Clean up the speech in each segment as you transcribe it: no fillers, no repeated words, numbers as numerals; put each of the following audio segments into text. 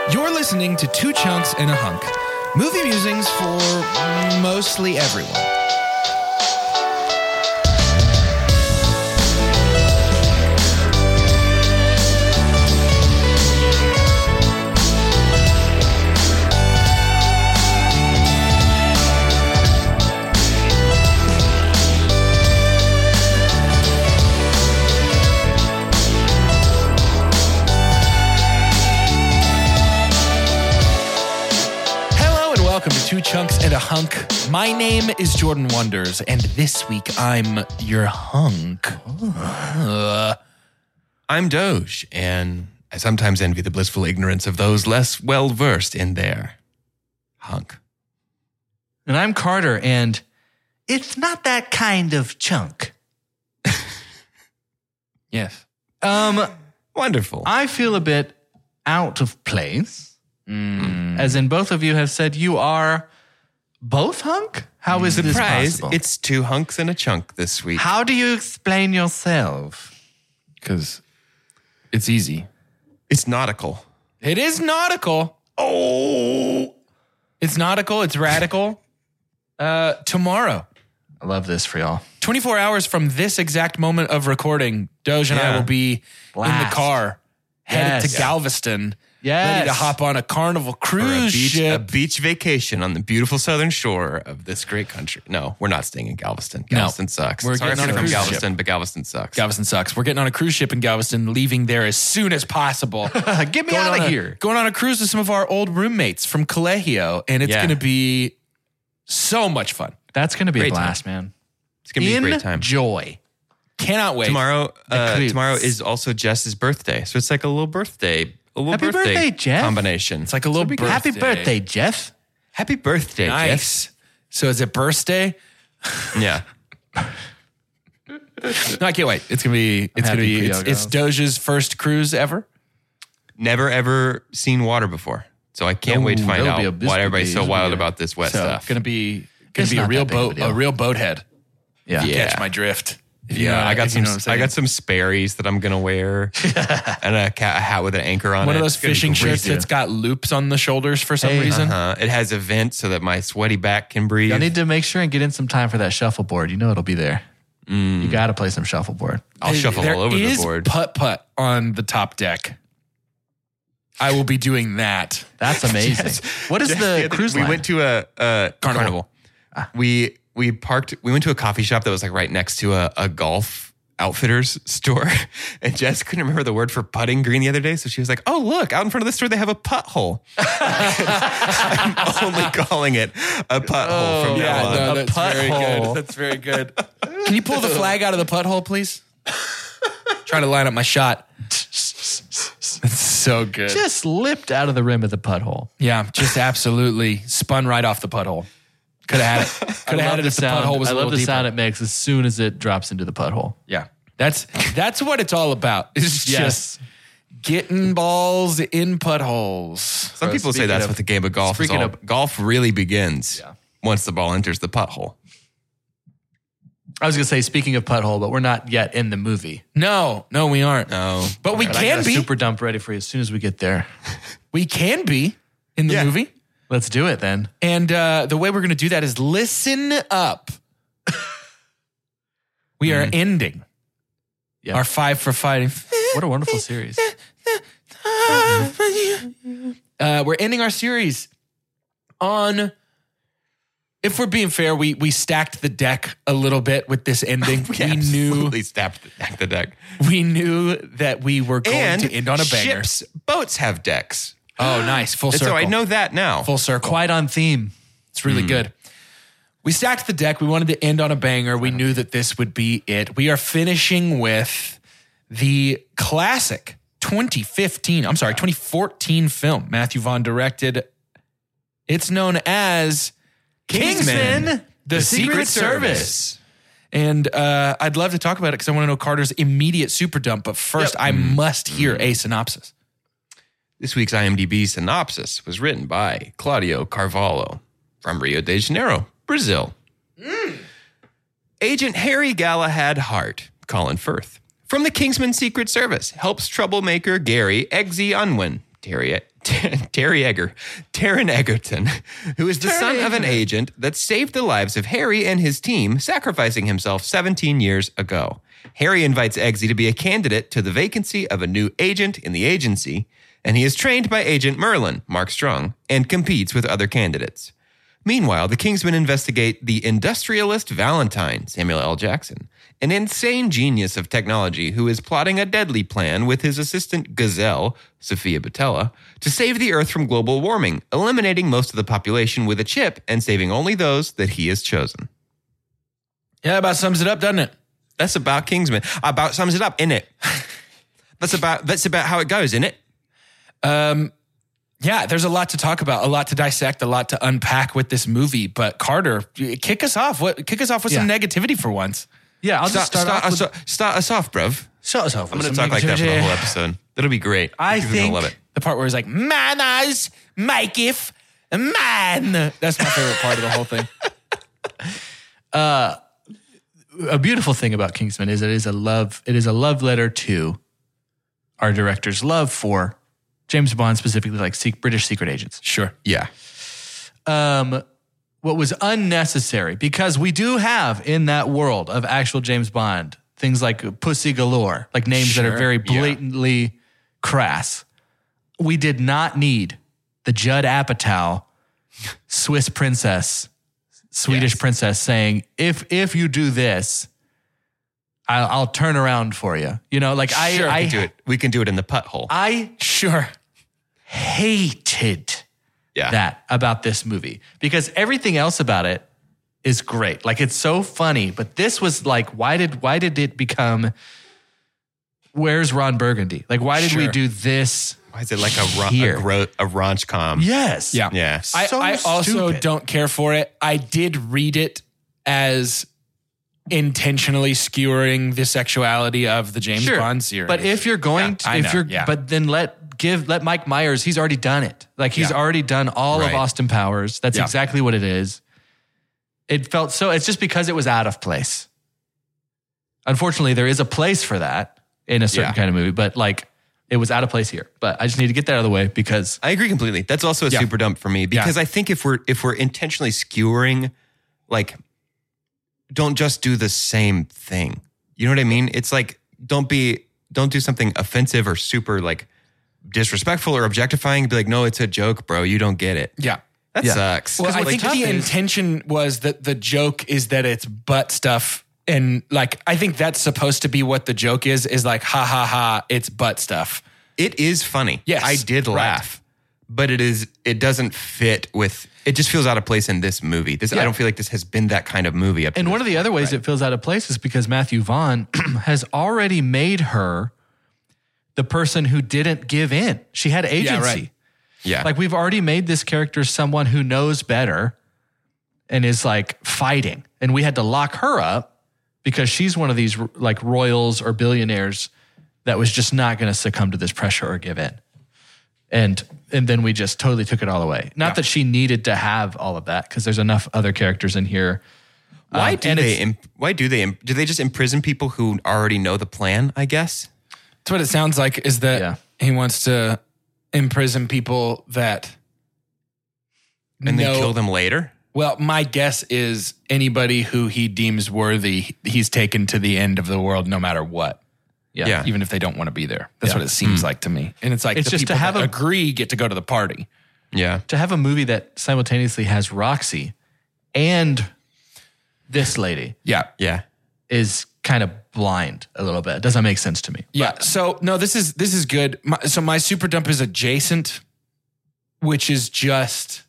You're listening to Two Chunks and a Hunk. Movie musings for mostly everyone. Welcome to Two Chunks and a Hunk. My name is Jordan Wonders, and this week I'm your hunk. I'm Doge, and I sometimes envy the blissful ignorance of those less well-versed in their hunk. And I'm Carter, and it's not that kind of chunk. Yes. Wonderful. I feel a bit out of place. As in both of you have said you are both hunk? How is this possible? It's two hunks and a chunk this week. How do you explain yourself? Because it's easy. It's nautical. It is nautical. Oh. It's nautical. It's radical. Tomorrow. I love this for y'all. 24 hours from this exact moment of recording, Doge and I will be in the car, headed to Galveston. Yes. Ready to hop on a Carnival cruise ship. A beach vacation on the beautiful southern shore of this great country. No, we're not staying in Galveston. Galveston sucks. We're Sorry getting on if a you're from cruise Galveston, ship. but Galveston sucks. Galveston sucks. We're getting on a cruise ship in Galveston, leaving there as soon as possible. Get me out of here. Going on a cruise with some of our old roommates from Colegio, and it's going to be so much fun. That's going to be Great a blast, man. It's going to be a great time. Joy. Cannot wait. Tomorrow is also Jess's birthday. So it's like a little birthday. Happy birthday, Jeff. Combination. It's like a little birthday. Happy birthday, Jeff. Happy birthday, Nice. Jeff. So is it birthday? Yeah. No, I can't wait. It's it's Doge's first cruise ever. Never ever seen water before. So I can't wait to find out why everybody's so wild about this wet stuff. Gonna be It's a not real that big of a boat, deal. a real boathead. Yeah. You catch my drift. I got some. You know what I'm saying. I got some Sperry's that I'm gonna wear, and a hat with an anchor on it. One of those It's gonna be fishing shirts crazy. that's got loops on the shoulders for some reason. It has a vent so that my sweaty back can breathe. I need to make sure and get in some time for that shuffleboard. You know it'll be there. You got to play some shuffleboard. I'll shuffle all over the board. There is putt-putt on the top deck. I will be doing that. That's amazing. What is the cruise line? We went to a Carnival. We went to a coffee shop that was like right next to a golf outfitters store, and Jess couldn't remember the word for putting green the other day, so she was like, "Oh, look, out in front of the store they have a putt hole." I'm only calling it a putt hole from now on. No, that's putt very hole. good. That's very good. Can you pull the flag out of the putt hole, please? Trying to line up my shot. That's so good. Just slipped out of the rim of the putt hole. Yeah, just absolutely spun right off the putt hole. Could have had it. Could have had it if the putt hole was a I little love the deeper. sound it makes as soon as it drops into the putt hole. Yeah, that's what it's all about. It's just getting balls in putt holes. Some people say that's what the game of golf is all. Golf really begins once the ball enters the putt hole. I was going to say, speaking of putt hole, but we're not yet in the movie. No, we aren't. No, but we I can got a be. super dump ready for you as soon as we get there. We can be in the movie. Let's do it then. And the way we're going to do that is listen up. We are ending our 5 for Fighting. What a wonderful series. We're ending our series on, if we're being fair, we stacked the deck a little bit with this ending. we absolutely stacked the deck. We knew that we were going to end on a banger. Boats have decks. Oh, nice. Full circle. So I know that now. Full circle. Quite on theme. It's really good. We stacked the deck. We wanted to end on a banger. We knew that this would be it. We are finishing with the classic 2014 film Matthew Vaughn directed. It's known as Kingsman, The Secret Service. And I'd love to talk about it because I want to know Carter's immediate super dump. But first, I must hear a synopsis. This week's IMDb synopsis was written by Claudio Carvalho from Rio de Janeiro, Brazil. Agent Harry Galahad Hart, Colin Firth, from the Kingsman Secret Service, helps troublemaker Gary Eggsy Unwin Taron Egerton, who is the son of an agent that saved the lives of Harry and his team, sacrificing himself 17 years ago. Harry invites Eggsy to be a candidate to the vacancy of a new agent in the agency, and he is trained by Agent Merlin, Mark Strong, and competes with other candidates. Meanwhile, the Kingsmen investigate the industrialist Valentine, Samuel L. Jackson, an insane genius of technology who is plotting a deadly plan with his assistant Gazelle, Sophia Botella, to save the Earth from global warming, eliminating most of the population with a chip and saving only those that he has chosen. Yeah, that about sums it up, doesn't it? That's about Kingsman. About sums it up, innit? That's about how it goes, innit? Yeah, there's a lot to talk about, a lot to dissect, a lot to unpack with this movie. But Carter, kick us off. Kick us off with some negativity for once. Yeah, I'll start us off, bruv. Start us off. I'm going to talk like that for the whole episode. That'll be great. I People are think gonna love it. The part where he's like, manners, maketh man. That's my favorite part of the whole thing. A beautiful thing about Kingsman is it is a love letter to our director's love for James Bond, specifically like British secret agents. Sure. Yeah. What was unnecessary, because we do have in that world of actual James Bond things like Pussy Galore, like names that are very blatantly crass. We did not need the Judd Apatow Swiss princess, Swedish princess saying, if you do this, I'll turn around for you. You know, like we can do it in the putt hole. I hated that about this movie, because everything else about it is great. Like, it's so funny, but this was like, why did it become, where's Ron Burgundy? Like, why did we do this? Why is it like a raunch-com? Yes. Yeah. Yeah. I also don't care for it. I did read it as intentionally skewering the sexuality of the James Bond series. But if you're going but then let Mike Myers, he's already done it. Like, he's already done all of Austin Powers. That's exactly what it is. It felt so, it's just because it was out of place. Unfortunately, there is a place for that in a certain kind of movie, but like, it was out of place here. But I just need to get that out of the way, because I agree completely. That's also a super dump for me, because I think if we're intentionally skewering, like, don't just do the same thing. You know what I mean? It's like, don't do something offensive or super like disrespectful or objectifying. Be like, no, it's a joke, bro. You don't get it. Yeah. That sucks. Well, I think the intention was that the joke is that it's butt stuff. And like, I think that's supposed to be what the joke is like, ha ha ha, it's butt stuff. It is funny. Yes. I did laugh, but it doesn't fit with, it just feels out of place in this movie. I don't feel like this has been that kind of movie up to And one of the other ways it feels out of place is because Matthew Vaughn has already made her the person who didn't give in. She had agency. Yeah, right. Yeah. Like, we've already made this character someone who knows better and is like fighting. And we had to lock her up because she's one of these like royals or billionaires that was just not going to succumb to this pressure or give in. And then we just totally took it all away. Not that she needed to have all of that, because there's enough other characters in here. Why do they just imprison people who already know the plan, I guess? That's what it sounds like, is that he wants to imprison people that and then kill them later. Well, my guess is anybody who he deems worthy, he's taken to the end of the world no matter what. Yeah. Even if they don't want to be there. That's what it seems like to me. And it's like, it's the just people to have that agree get to go to the party. Yeah. To have a movie that simultaneously has Roxy and this lady. Yeah. Yeah. Is kind of blind a little bit. It doesn't make sense to me. Yeah. So no, this is good. So my super dump is adjacent, which is just,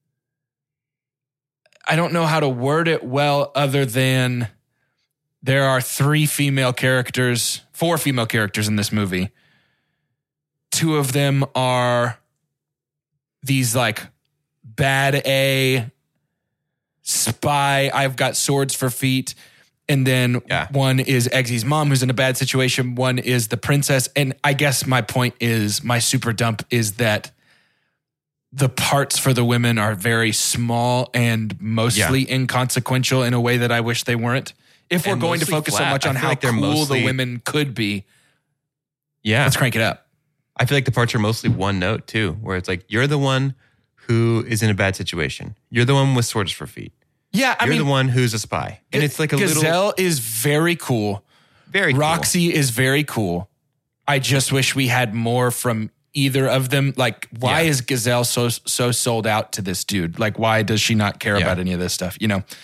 I don't know how to word it well other than there are 4 female characters in this movie. 2 of them are these like bad A spy, I've got swords for feet. And then one is Eggsy's mom, who's in a bad situation. One is the princess. And I guess my point is, my super dump is that the parts for the women are very small and mostly inconsequential in a way that I wish they weren't. If we're going to focus so much on how cool the women could be, let's crank it up. I feel like the parts are mostly one note too, where it's like, you're the one who is in a bad situation. You're the one with swords for feet. Yeah, You're the one who's a spy. And it's like a Gazelle little... is very cool. Very cool. Roxy is very cool. I just wish we had more from either of them. Like, why is Gazelle so sold out to this dude? Like, why does she not care about any of this stuff? You know,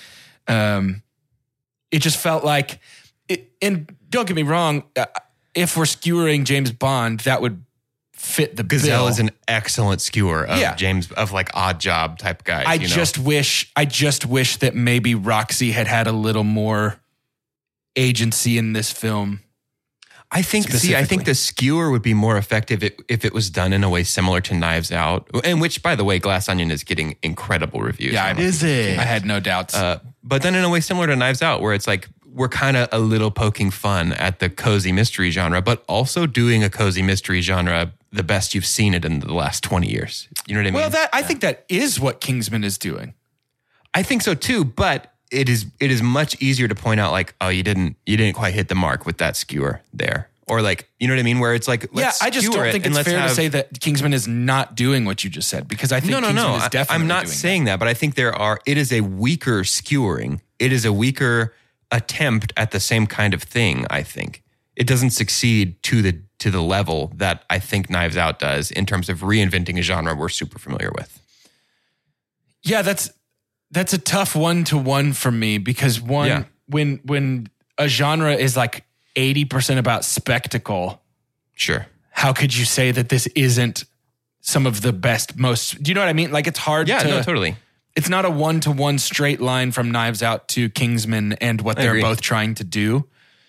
it just felt like, and don't get me wrong, if we're skewering James Bond, that would fit the Gazelle bill. is an excellent skewer of James, of like odd job type guys. I just wish that maybe Roxy had a little more agency in this film. I think the skewer would be more effective if it was done in a way similar to Knives Out, and which, by the way, Glass Onion is getting incredible reviews. Yeah, is it? I had no doubts. But then in a way similar to Knives Out, where it's like we're kind of a little poking fun at the cozy mystery genre, but also doing a cozy mystery genre the best you've seen it in the last 20 years. You know what I mean? Well, I think that is what Kingsman is doing. I think so too, but it is much easier to point out like, oh, you didn't quite hit the mark with that skewer there. Or like, you know what I mean? Where it's like, I just don't think it's fair to say that Kingsman is not doing what you just said, because I think Kingsman is definitely I'm not doing saying that, but I think it is a weaker skewering. It is a weaker attempt at the same kind of thing, I think. It doesn't succeed to the level that I think Knives Out does in terms of reinventing a genre we're super familiar with. Yeah, that's a tough 1-to-1 for me, because when a genre is like 80% about spectacle, sure, how could you say that this isn't some of the best, most, do you know what I mean? Like, it's hard to... Yeah, no, totally. It's not a 1-to-1 straight line from Knives Out to Kingsman and what they're both trying to do.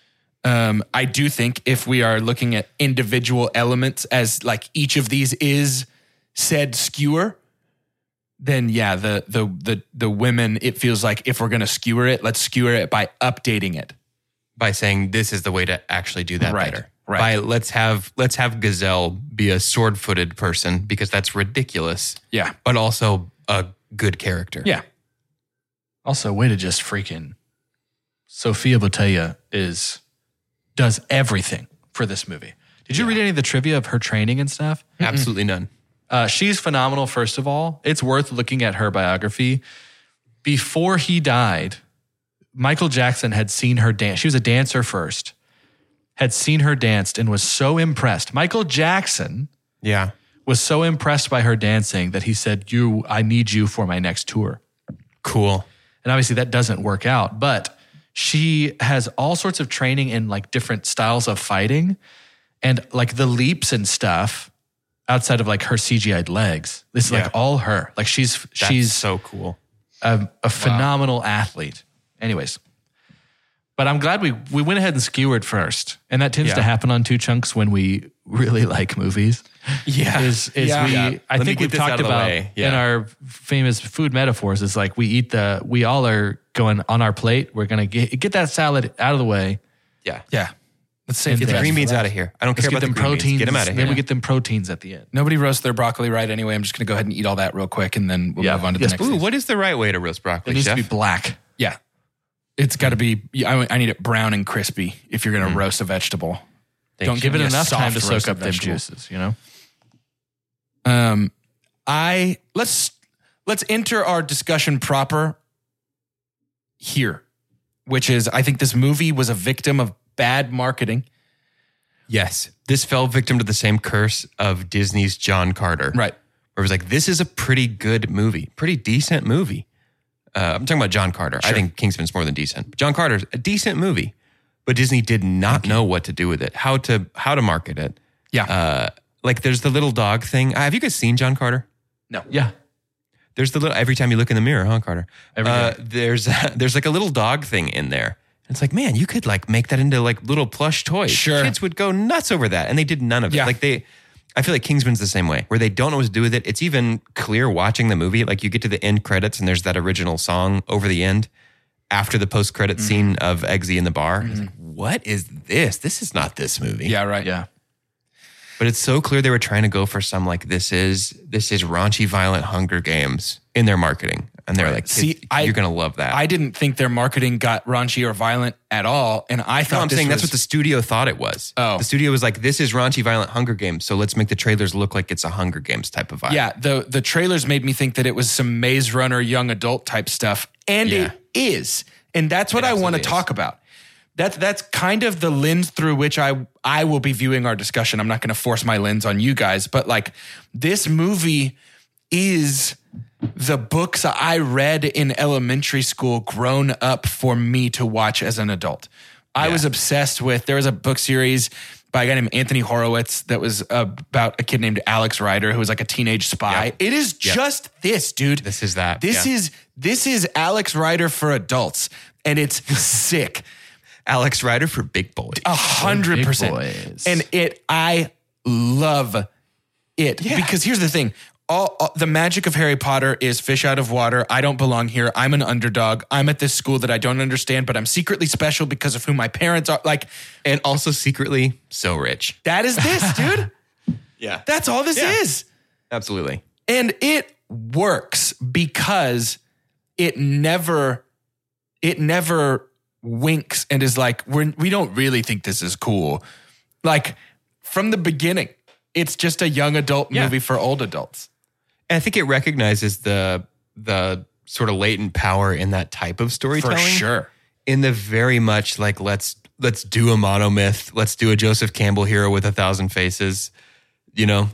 I do think if we are looking at individual elements as like each of these is said skewer, then yeah, the women, it feels like if we're going to skewer it, let's skewer it by updating it. By saying this is the way to actually do that better. Right. By let's have Gazelle be a sword-footed person because that's ridiculous. Yeah. But also a good character. Yeah. Also, way to just freaking... Sophia Boutella does everything for this movie. Did you read any of the trivia of her training and stuff? Absolutely none. She's phenomenal, first of all. It's worth looking at her biography. Before he died, Michael Jackson had seen her dance. She was a dancer first. Had seen her danced and was so impressed. Michael Jackson was so impressed by her dancing that he said, I need you for my next tour. Cool. And obviously that doesn't work out, but she has all sorts of training in like different styles of fighting and like the leaps and stuff outside of like her CGI'd legs. This is like all her. Like she's so cool. A phenomenal athlete. Anyways. But I'm glad we went ahead and skewered first. And that tends to happen on Two Chunks when we really like movies. Yeah. I think we've talked about in our famous food metaphors is like we all are going on our plate. We're going to get that salad out of the way. Yeah. Yeah. Let's save get the green beans out of here. I don't care about the green beans. Get them out of here. Then we get them proteins at the end. Nobody roasts their broccoli right anyway. I'm just going to go ahead and eat all that real quick and then we'll move on to the next thing. What is the right way to roast broccoli, It needs Chef? to be black. Yeah. It's got to be, I need it brown and crispy if you're going to roast a vegetable. Don't give it enough time to soak up them juices, you know? Let's enter our discussion proper here, which is, I think this movie was a victim of bad marketing. Yes. This fell victim to the same curse of Disney's John Carter. Right. Where it was like, this is a pretty good movie, pretty decent movie. I'm talking about John Carter. Sure. I think Kingsman's more than decent. John Carter's a decent movie, but Disney did not know what to do with it, how to market it. Yeah. Like there's the little dog thing. Have you guys seen John Carter? No. Yeah. There's the little, every time you look in the mirror, huh, Carter? Every day. There's like a little dog thing in there. And it's like, man, you could like make that into like little plush toys. Sure. Kids would go nuts over that. And they did none of it. Yeah. Like I feel like Kingsman's the same way, where they don't know what to do with it. It's even clear watching the movie. Like you get to the end credits and there's that original song over the end after the post-credit scene of Eggsy in the bar. It's like, what is this? This is not this movie. Yeah, right. Yeah. But it's so clear they were trying to go for some like this is raunchy, violent Hunger Games in their marketing. And they're like, you're going to love that. I didn't think their marketing got raunchy or violent at all. And I thought that's what the studio thought it was. Oh. The studio was like, this is raunchy, violent Hunger Games. So let's make the trailers look like it's a Hunger Games type of vibe. Yeah, the trailers made me think that it was some Maze Runner young adult type stuff. And it is. And that's what I want to talk about. That's kind of the lens through which I will be viewing our discussion. I'm not going to force my lens on you guys, but like this movie is the books I read in elementary school grown up for me to watch as an adult. I was obsessed with, there was a book series by a guy named Anthony Horowitz that was about a kid named Alex Rider who was like a teenage spy. Yep. It is just this, dude. This is that. This is Alex Rider for adults, and it's sick. Alex Rider for big boys. 100%. And I love it because here's the thing. All the magic of Harry Potter is fish out of water. I don't belong here. I'm an underdog. I'm at this school that I don't understand, but I'm secretly special because of who my parents are. Like, and also secretly so rich. That is this, dude. Yeah. That's all this is. Absolutely. And it works because it never winks and is like, we don't really think this is cool. Like from the beginning, it's just a young adult movie for old adults. And I think it recognizes the sort of latent power in that type of storytelling. For sure. In the very much like, let's do a monomyth. Let's do a Joseph Campbell hero with 1,000 faces. You know,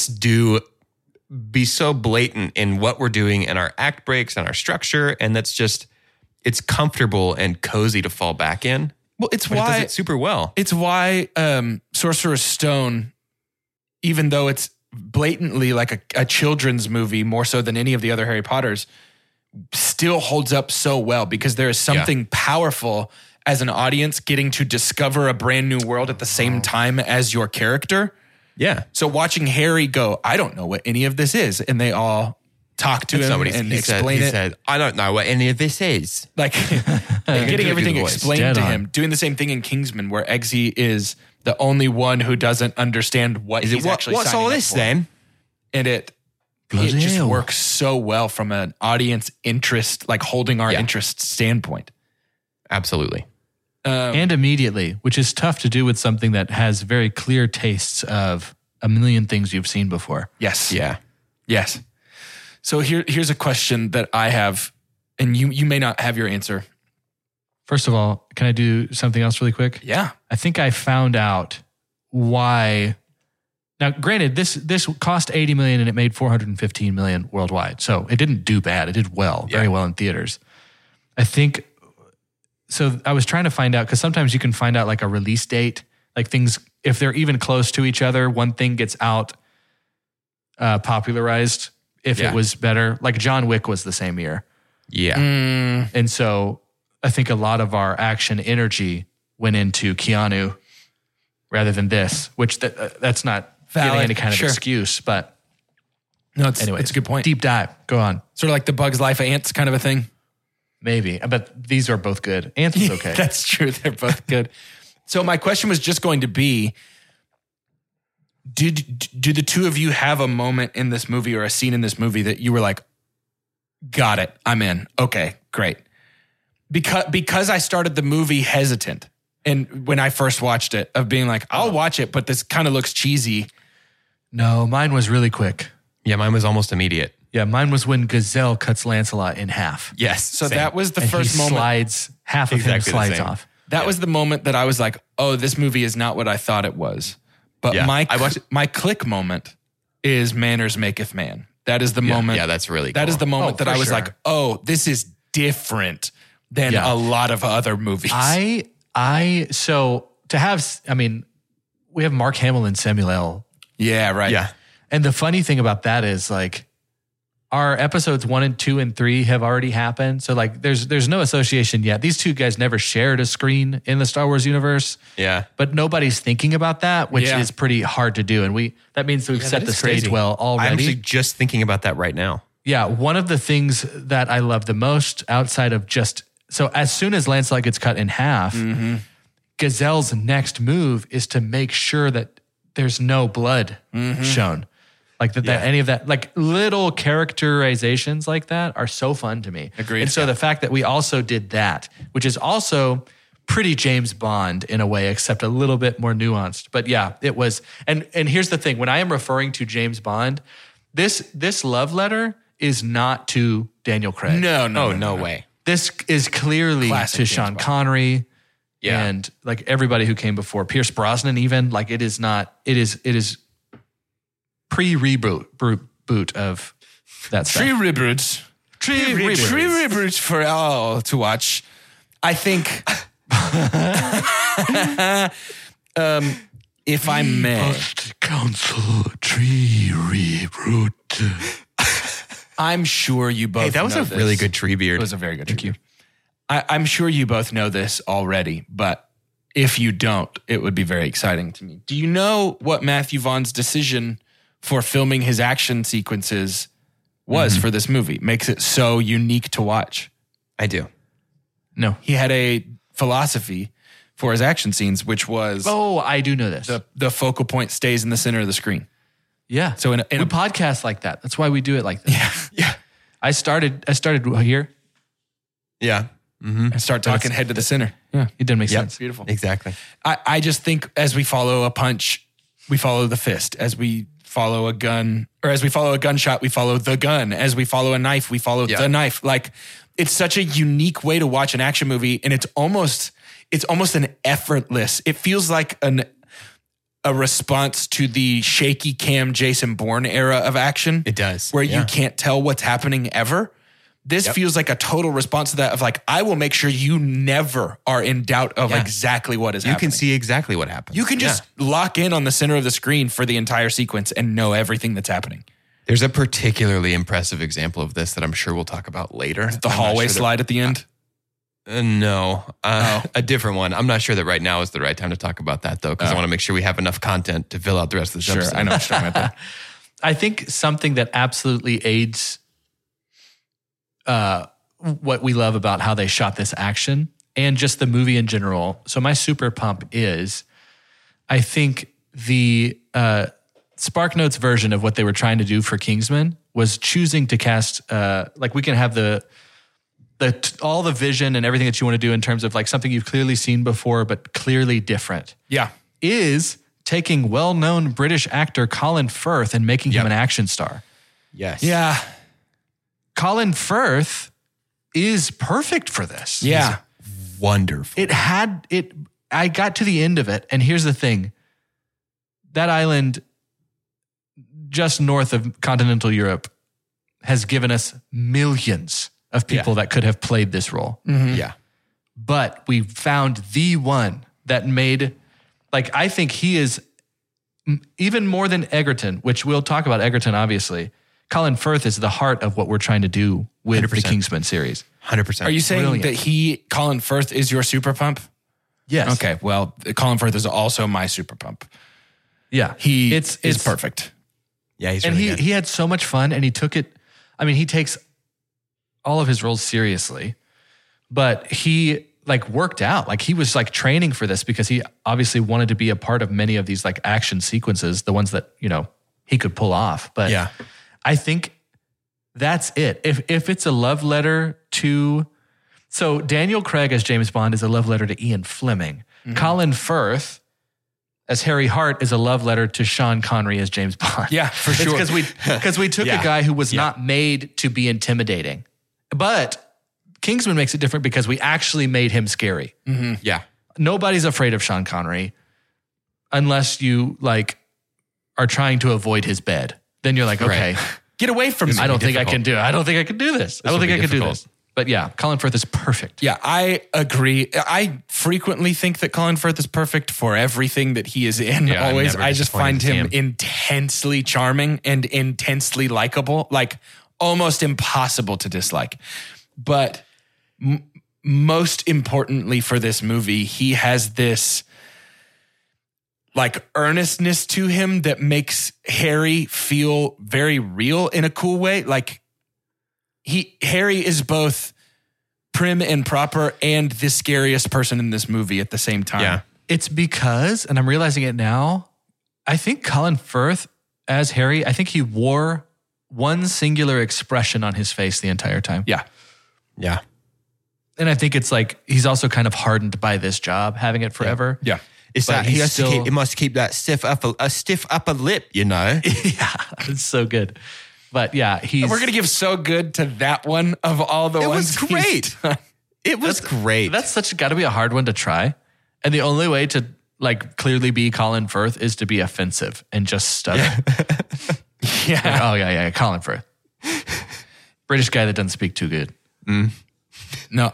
be so blatant in what we're doing and our act breaks and our structure. And that's just, it's comfortable and cozy to fall back in. Well, it does it super well. It's why Sorcerer's Stone, even though it's blatantly like a children's movie more so than any of the other Harry Potters, still holds up so well because there is something powerful as an audience getting to discover a brand new world at the same time as your character. Yeah. So watching Harry go, I don't know what any of this is. And they all talk to him and explain it. He said, I don't know what any of this is. Like getting everything explained to him. Doing the same thing in Kingsman where Eggsy is the only one who doesn't understand what he's actually what's signing all up this for. then? And it just works so well from an audience interest, like holding our interest standpoint. Absolutely. And immediately, which is tough to do with something that has very clear tastes of a million things you've seen before. Yes. Yeah. Yes. So here's a question that I have, and you may not have your answer. First of all, can I do something else really quick? Yeah. I think I found out why. Now, granted, this cost $80 million and it made $415 million worldwide. So it didn't do bad. It did well, very well in theaters. I think, so I was trying to find out, because sometimes you can find out like a release date, like things, if they're even close to each other, one thing gets out popularized if it was better. Like John Wick was the same year. Yeah. And so I think a lot of our action energy went into Keanu rather than this, which that's not giving any kind of excuse, but anyway, it's a good point. Deep dive. Go on. Sort of like the Bug's Life of Ants kind of a thing. Maybe, but these are both good. Ants is okay. That's true. They're both good. So my question was just going to be, do the two of you have a moment in this movie or a scene in this movie that you were like, got it, I'm in. Okay, great. Because I started the movie hesitant. And when I first watched it, of being like, I'll watch it, but this kind of looks cheesy. No, mine was really quick. Yeah, mine was almost immediate. Yeah, mine was when Gazelle cuts Lancelot in half. Yes. So that was the first moment. Slides, half of him slides off. That was the moment that I was like, oh, this movie is not what I thought it was. But my click moment is Manners Maketh Man. That is the moment. Yeah, that's really cool. That is the moment that I was like, oh, this is different than a lot of other movies. So to have, we have Mark Hamill and Samuel L. Yeah, right. Yeah. And the funny thing about that is like our episodes 1 and 2 and 3 have already happened. So like there's no association yet. These two guys never shared a screen in the Star Wars universe. Yeah. But nobody's thinking about that, which is pretty hard to do. And that means we've set the stage well already. I'm actually just thinking about that right now. Yeah. One of the things that I love the most outside of so as soon as Lancelot gets cut in half, Gazelle's next move is to make sure that there's no blood shown. Like that any of that, like little characterizations like that are so fun to me. Agreed. And so the fact that we also did that, which is also pretty James Bond in a way, except a little bit more nuanced. But yeah, it was. And here's the thing: when I am referring to James Bond, this love letter is not to Daniel Craig. No way. This is clearly Classic to James Sean Bond. Connery. Yeah. And like everybody who came before, Pierce Brosnan, even like it is pre-reboot of that stuff. Tree reboots. Tree reboots. Tree reboots for all to watch. I think, if I may, Council tree reboot. I'm sure you both. Hey, that was know a really this. good tree beard. It was a very good. Thank you. I'm sure you both know this already, but if you don't, it would be very exciting to me. Do you know what Matthew Vaughn's decision for filming his action sequences was for this movie? Makes it so unique to watch. I do. No. He had a philosophy for his action scenes, which was Oh, I do know this. the focal point stays in the center of the screen. Yeah. So in we a podcast like that. That's why we do it like that. Yeah. I started here. Yeah. Mm-hmm. and start talking head to the center. Yeah, It didn't make Yep. sense. beautiful. Exactly. I just think as we follow a punch, we follow the fist. As we follow a gun, or as we follow a gunshot, we follow the gun. As we follow a knife, we follow Yeah. the knife. Like, it's such a unique way to watch an action movie, and it's almost an effortless. It feels like a response to the shaky cam Jason Bourne era of action. It does. Where Yeah. you can't tell what's happening ever. This feels like a total response to that of like, I will make sure you never are in doubt of Yeah. exactly what is You happening. can see exactly what happens. You can just lock in on the center of the screen for the entire sequence and know everything that's happening. There's a particularly impressive example of this that I'm sure we'll talk about later. The I'm not hallway sure that- slide at the end. No, a different one. I'm not sure that right now is the right time to talk about that though, because I want to make sure we have enough content to fill out the rest of this episode. I know what you're talking about. I think something that absolutely aids what we love about how they shot this action and just the movie in general. So my super pump is, I think the SparkNotes version of what they were trying to do for Kingsman was choosing to cast, like we can have all the vision and everything that you want to do in terms of like something you've clearly seen before, but clearly different, Yeah. is taking well-known British actor Colin Firth and making him an action star. Yes. Yeah. Colin Firth is perfect for this. Yeah. Wonderful. I got to the end of it, and here's the thing. That island just north of continental Europe has given us millions of people that could have played this role. Yeah. But we found the one that made, like, I think he is even more than Egerton, which we'll talk about Egerton, obviously. Colin Firth is the heart of what we're trying to do with 100%. the Kingsman series. 100%. Are you saying Brilliant. that Colin Firth is your super pump? Yes. Okay. Well, Colin Firth is also my super pump. Yeah. He it's is perfect. Yeah, he's And really good. he had so much fun, and he took it. I mean, he takes all of his roles seriously, but he like worked out. Like he was like training for this because he obviously wanted to be a part of many of these like action sequences, the ones that, you know, he could pull off. But Yeah. I think that's it. If it's a love letter to, so Daniel Craig as James Bond is a love letter to Ian Fleming. Colin Firth as Harry Hart is a love letter to Sean Connery as James Bond. Yeah, for sure. Because we took Yeah. a guy who was not made to be intimidating. But Kingsman makes it different because we actually made him scary. Yeah. Nobody's afraid of Sean Connery unless you like are trying to avoid his bed. Then you're like, okay, Get away from me. I don't think I difficult. can do it. I don't think I can do this. I don't will think be I can do difficult. this. But yeah, Colin Firth is perfect. Yeah, I agree. I frequently think that Colin Firth is perfect for everything that he is in. Yeah, I'm always. never I just find disappointed him to see intensely charming and intensely likable, like almost impossible to dislike. But most importantly for this movie, he has this like earnestness to him that makes Harry feel very real in a cool way. Like Harry is both prim and proper and the scariest person in this movie at the same time. Yeah. It's because, and I'm realizing it now, I think Colin Firth as Harry, I think he wore one singular expression on his face the entire time. Yeah. Yeah. And I think it's like he's also kind of hardened by this job, having it forever. Yeah. It's But like he he's has to still- keep, it must keep that stiff upper lip, you know? Yeah, it's so good. But yeah, We're going to give so good to that one of all the It ones. was he's great. done. It was great. That's got to be a hard one to try. And the only way to like clearly be Colin Firth is to be offensive and just stutter. Yeah. Like, oh yeah, Colin Firth. British guy that doesn't speak too good. No,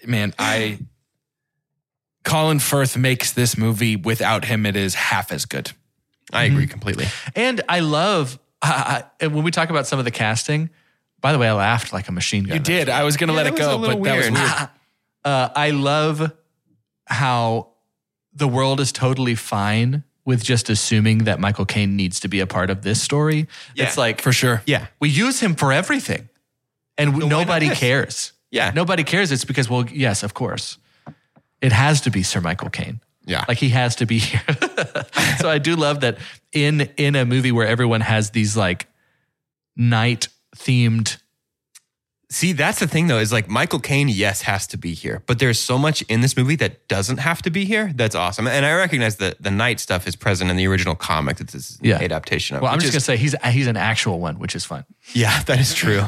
Colin Firth makes this movie. Without him, it is half as good. I agree completely. And I love and when we talk about some of the casting, by the way, I laughed like a machine gun. You did. I was going to let that it was a go, little but that was weird. weird. I love how the world is totally fine with just assuming that Michael Caine needs to be a part of this story. Yeah, It's like, For sure. Yeah. we use him for everything and why not nobody this? cares. Yeah. Nobody cares. It's because, well, yes, of course. It has to be Sir Michael Caine. Yeah. Like he has to be here. So I do love that in a movie where everyone has these like night themed. See, that's the thing though, is like Michael Caine, yes, has to be here. But there's so much in this movie that doesn't have to be here. That's awesome. And I recognize that the night stuff is present in the original comic. It's this Yeah. adaptation of Well, I'm which just is- going to say he's an actual one, which is fun. Yeah, that is true.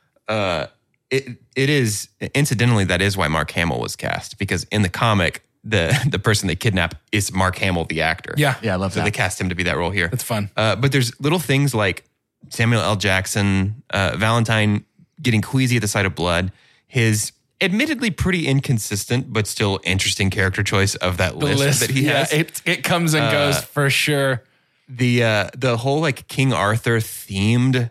It is, incidentally, that is why Mark Hamill was cast, because in the comic, the person they kidnap is Mark Hamill, the actor. Yeah. Yeah, I love So that. they cast him to be that role here. That's fun. But there's little things like Samuel L. Jackson, Valentine getting queasy at the sight of blood, his admittedly pretty inconsistent but still interesting character choice of that list that he has. It comes and goes for sure. The whole like King Arthur themed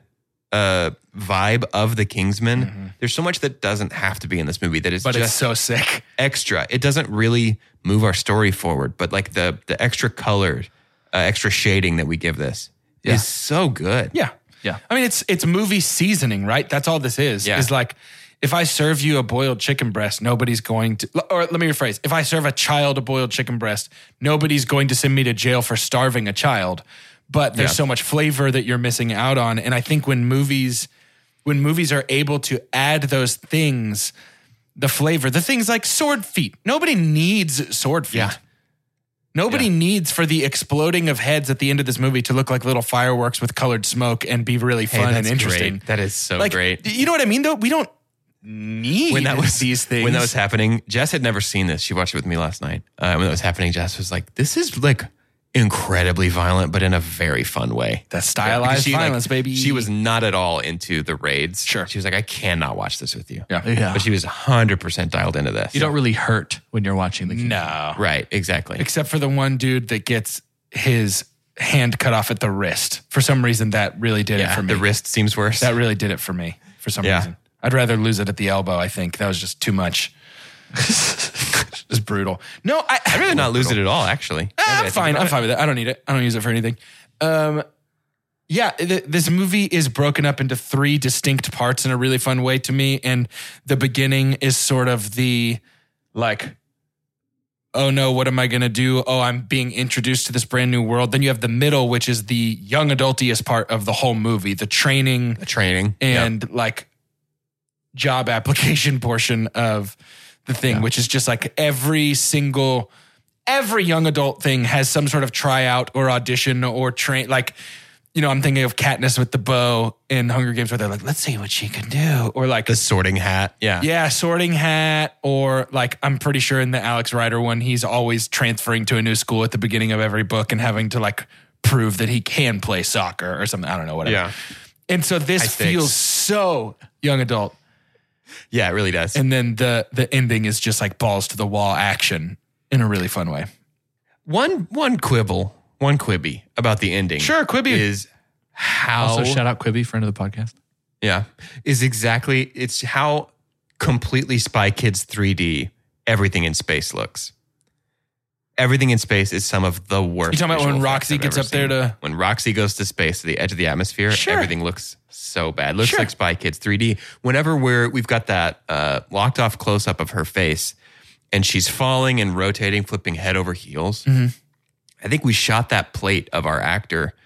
vibe of the Kingsman. There's so much that doesn't have to be in this movie that is But just it's so sick. extra. It doesn't really move our story forward, but like the extra color, extra shading that we give this is so good. Yeah. Yeah. I mean, it's movie seasoning, right? That's all this is. Yeah. Is like, if I serve you a boiled chicken breast, nobody's going to, or let me rephrase. If I serve a child a boiled chicken breast, nobody's going to send me to jail for starving a child. But there's so much flavor that you're missing out on. And I think when movies are able to add those things, the flavor, the things like sword feet. Nobody needs sword feet. Yeah. Nobody needs for the exploding of heads at the end of this movie to look like little fireworks with colored smoke and be really Hey, fun that's and interesting. great. That is so Like, great. You know what I mean, though? We don't need these things. When that was happening, Jess had never seen this. She watched it with me last night. When that was happening, Jess was like, "This is like incredibly violent, but in a very fun way." That stylized Because violence, baby. She was not at all into the raids. Sure. She was like, "I cannot watch this with you." Yeah. Yeah. But she was 100% dialed into this. You don't really hurt when you're watching the Kingsman. No. Right, exactly. Except for the one dude that gets his hand cut off at the wrist. For some reason, that really did it Yeah, for me. the wrist seems worse. That really did it for me for some Yeah. reason. I'd rather lose it at the elbow, I think. That was just too much. It was brutal. No, I'd rather not lose it at all, actually. I'm fine. I'm fine with it. I don't need it. I don't use it for anything. This movie is broken up into 3 distinct parts in a really fun way to me. And the beginning is sort of the like, oh no, what am I going to do? Oh, I'm being introduced to this brand new world. Then you have the middle, which is the young adultiest part of the whole movie, the training and like job application portion of the thing, which is just like every young adult thing has some sort of tryout or audition or train. Like, you know, I'm thinking of Katniss with the bow in Hunger Games where they're like, let's see what she can do. Or like The Sorting Hat. Yeah. Sorting Hat. Or like, I'm pretty sure in the Alex Rider one, he's always transferring to a new school at the beginning of every book and having to like prove that he can play soccer or something. I don't know, whatever. Yeah. And so this High stakes. feels so young adult. Yeah, it really does. And then the ending is just like balls to the wall action in a really fun way. One quibby about the ending. Sure, Quibi. Is how Also, shout out Quibi, friend of the podcast. Yeah. It's how completely Spy Kids 3D everything in space looks. Everything in space is some of the worst. You talking about visual when effects Roxy I've gets ever up there seen. to- When Roxy goes to space, to the edge of the atmosphere, Sure. everything looks so bad. Looks Sure. like Spy Kids 3D. Whenever we've got that locked off close up of her face and she's falling and rotating, flipping head over heels. Mm-hmm. I think we shot that plate of our actor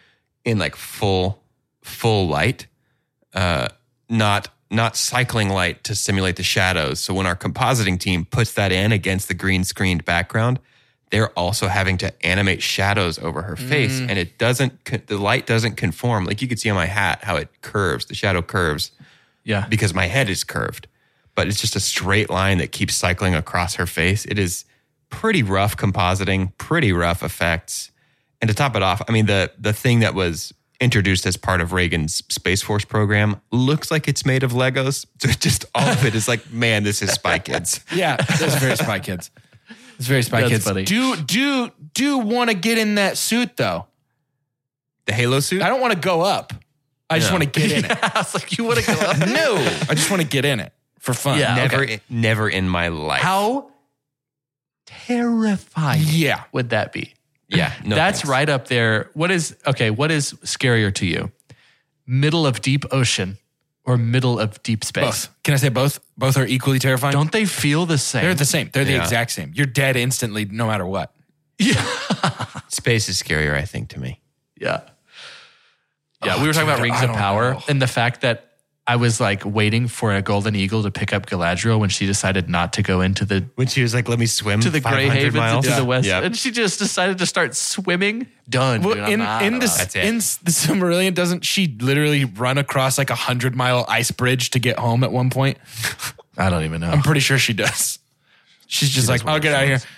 in like full light, not cycling light to simulate the shadows. So when our compositing team puts that in against the green screened background, they're also having to animate shadows over her face, and the light doesn't conform. Like you could see on my hat how it curves, the shadow curves. Yeah. Because my head is curved, but it's just a straight line that keeps cycling across her face. It is pretty rough compositing, pretty rough effects. And to top it off, I mean, the thing that was introduced as part of Reagan's Space Force program looks like it's made of Legos. So just all of it is like, man, this is Spy Kids. Yeah, it's very Spy Kids. It's very Spy Kids. Funny. Do want to get in that suit though? The Halo suit? I don't want to go up. I just want to get in it. I was like, you want to go up? No, I just want to get in it for fun. Yeah. Never in my life. How terrifying would that be? Yeah. No That's thanks. right up there. What is scarier to you? Middle of deep ocean or middle of deep space? Both. Can I say both? Both are equally terrifying. Don't they feel the same? They're the same. They're the exact same. You're dead instantly, no matter what. Yeah. Space is scarier, I think, to me. Yeah. Yeah. We were talking about Rings of Power and the fact that I was like waiting for a golden eagle to pick up Galadriel when she decided not to go into the When she was like, let me swim to the Grey Havens miles. and to the west. Yeah. And she just decided to start swimming. Done. Well, dude, I'm out. in the That's it. Silmarillion, doesn't she literally run across like 100-mile ice bridge to get home at one point? I don't even know. I'm pretty sure she does. She's just like, I'll get out of here.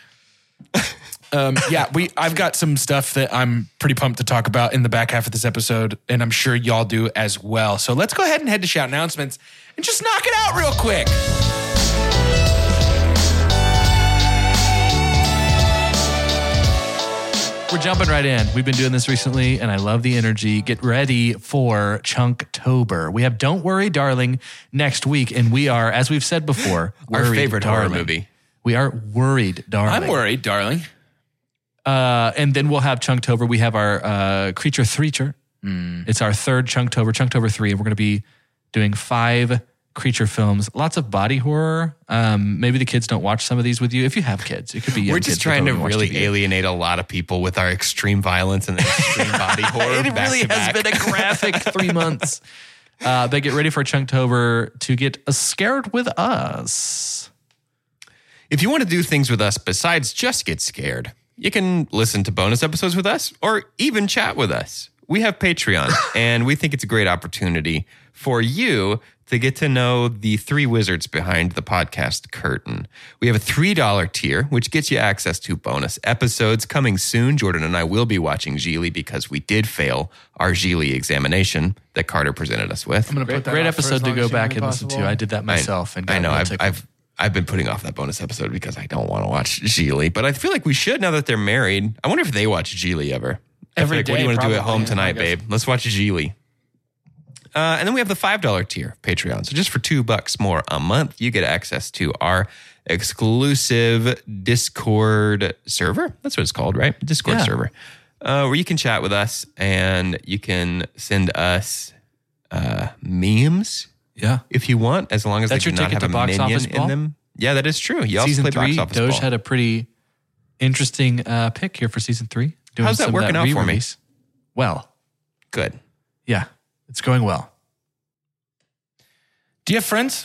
I've got some stuff that I'm pretty pumped to talk about in the back half of this episode, and I'm sure y'all do as well. So let's go ahead and head to shout announcements and just knock it out real quick. We're jumping right in. We've been doing this recently, and I love the energy. Get ready for Chunktober. We have Don't Worry, Darling next week, and we are, as we've said before, Our Worried, favorite Darling. horror movie. We are Worried, Darling. I'm worried, darling. And then we'll have Chunktober. We have our Creature Threacher. It's our third Chunktober, Chunktober 3, and we're going to be doing 5 creature films. Lots of body horror. Maybe the kids don't watch some of these with you. If you have kids, it could be young We're kids just that trying to don't watch really TV. alienate a lot of people with our extreme violence and extreme body horror. It back really to has back. been a graphic 3 months. But get ready for Chunktober to get scared with us. If you want to do things with us besides just get scared, you can listen to bonus episodes with us or even chat with us. We have Patreon, and we think it's a great opportunity for you to get to know the 3 wizards behind the podcast curtain. We have a $3 tier, which gets you access to bonus episodes coming soon. Jordan and I will be watching Gigli because we did fail our Gigli examination that Carter presented us with. I'm going to put that Great off for as episode to long go as back humanly and listen to. possible. I did that myself. And I know. got real tickled. I've been putting off that bonus episode because I don't want to watch Gigli, but I feel like we should now that they're married. I wonder if they watch Gigli ever. Every What do day, you want to do at probably, home I tonight, guess. babe? Let's watch Gigli. And then we have the $5 tier of Patreon. So just for $2 more a month, you get access to our exclusive Discord server. That's what it's called, right? Discord Yeah. server. Where you can chat with us and you can send us memes Yeah. if you want, as long as That's they your do not ticket have to a Box minion Office in Ball? them. Yeah, that is true. You also Season play 3, Box Office Doge Ball. had a pretty interesting pick here for season 3. Doing How's that some of working out for me? re-release. Well, Good. yeah, it's going well. Do you have friends?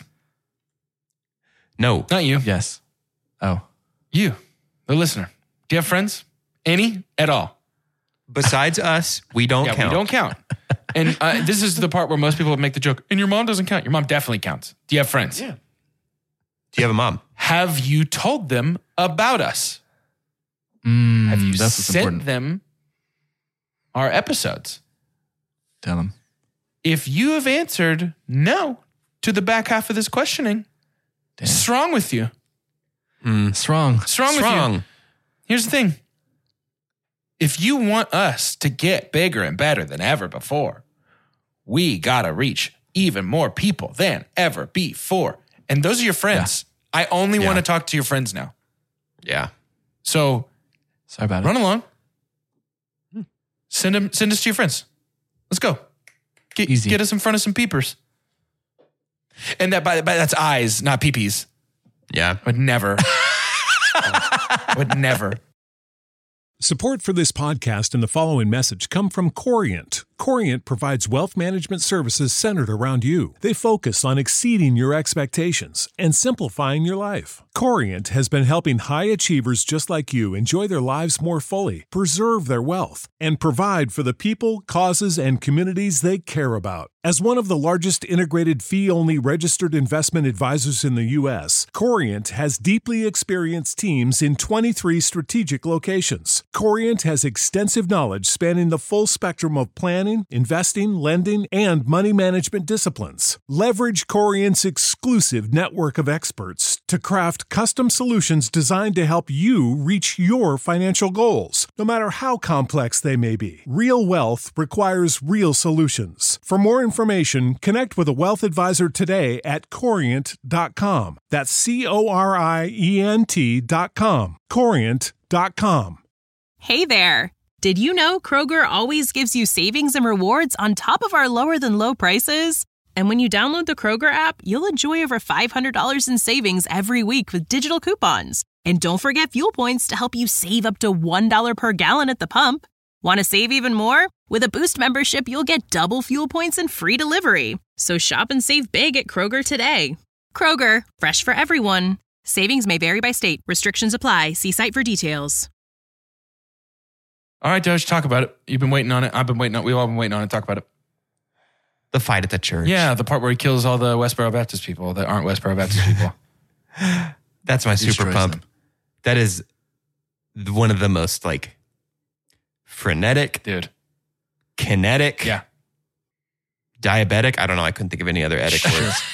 No. Not you. Yes. Oh, You, the listener. Do you have friends? Any at all? Besides us, we don't Yeah, count. we don't count. And this is the part where most people make the joke, and your mom doesn't count. Your mom definitely counts. Do you have friends? Yeah. Do you have a mom? Have you told them about us? Have you that's what's sent important. them our episodes? Tell them. If you have answered no to the back half of this questioning, what's wrong with you? Strong. What's wrong with you? Here's the thing. If you want us to get bigger and better than ever before, we got to reach even more people than ever before. And those are your friends. I only want to talk to your friends now. Yeah. So Sorry about run it. along. Send us to your friends. Let's go. Easy. Get us in front of some peepers. And that's eyes, not peepees. Yeah. Would never. Would never. Support for this podcast and the following message come from Corient. Corient provides wealth management services centered around you. They focus on exceeding your expectations and simplifying your life. Corient has been helping high achievers just like you enjoy their lives more fully, preserve their wealth, and provide for the people, causes, and communities they care about. As one of the largest integrated fee-only registered investment advisors in the U.S., Corient has deeply experienced teams in 23 strategic locations. Corient has extensive knowledge spanning the full spectrum of planning, investing, lending, and money management disciplines. Leverage Corient's exclusive network of experts to craft custom solutions designed to help you reach your financial goals, no matter how complex they may be. Real wealth requires real solutions. For more information, connect with a wealth advisor today at Corient.com. That's Corient.com. Corient.com. Hey there! Did you know Kroger always gives you savings and rewards on top of our lower-than-low prices? And when you download the Kroger app, you'll enjoy over $500 in savings every week with digital coupons. And don't forget fuel points to help you save up to $1 per gallon at the pump. Want to save even more? With a Boost membership, you'll get double fuel points and free delivery. So shop and save big at Kroger today. Kroger, fresh for everyone. Savings may vary by state. Restrictions apply. See site for details. All right, Doge, talk about it. You've been waiting on it. I've been waiting on it. We've all been waiting on it. Talk about it. The fight at the church. Yeah, the part where he kills all the Westboro Baptist people that aren't Westboro Baptist people. That's my super pump. them. That is one of the most like frenetic, Dude. kinetic, Yeah. diabetic. I don't know. I couldn't think of any other etic words.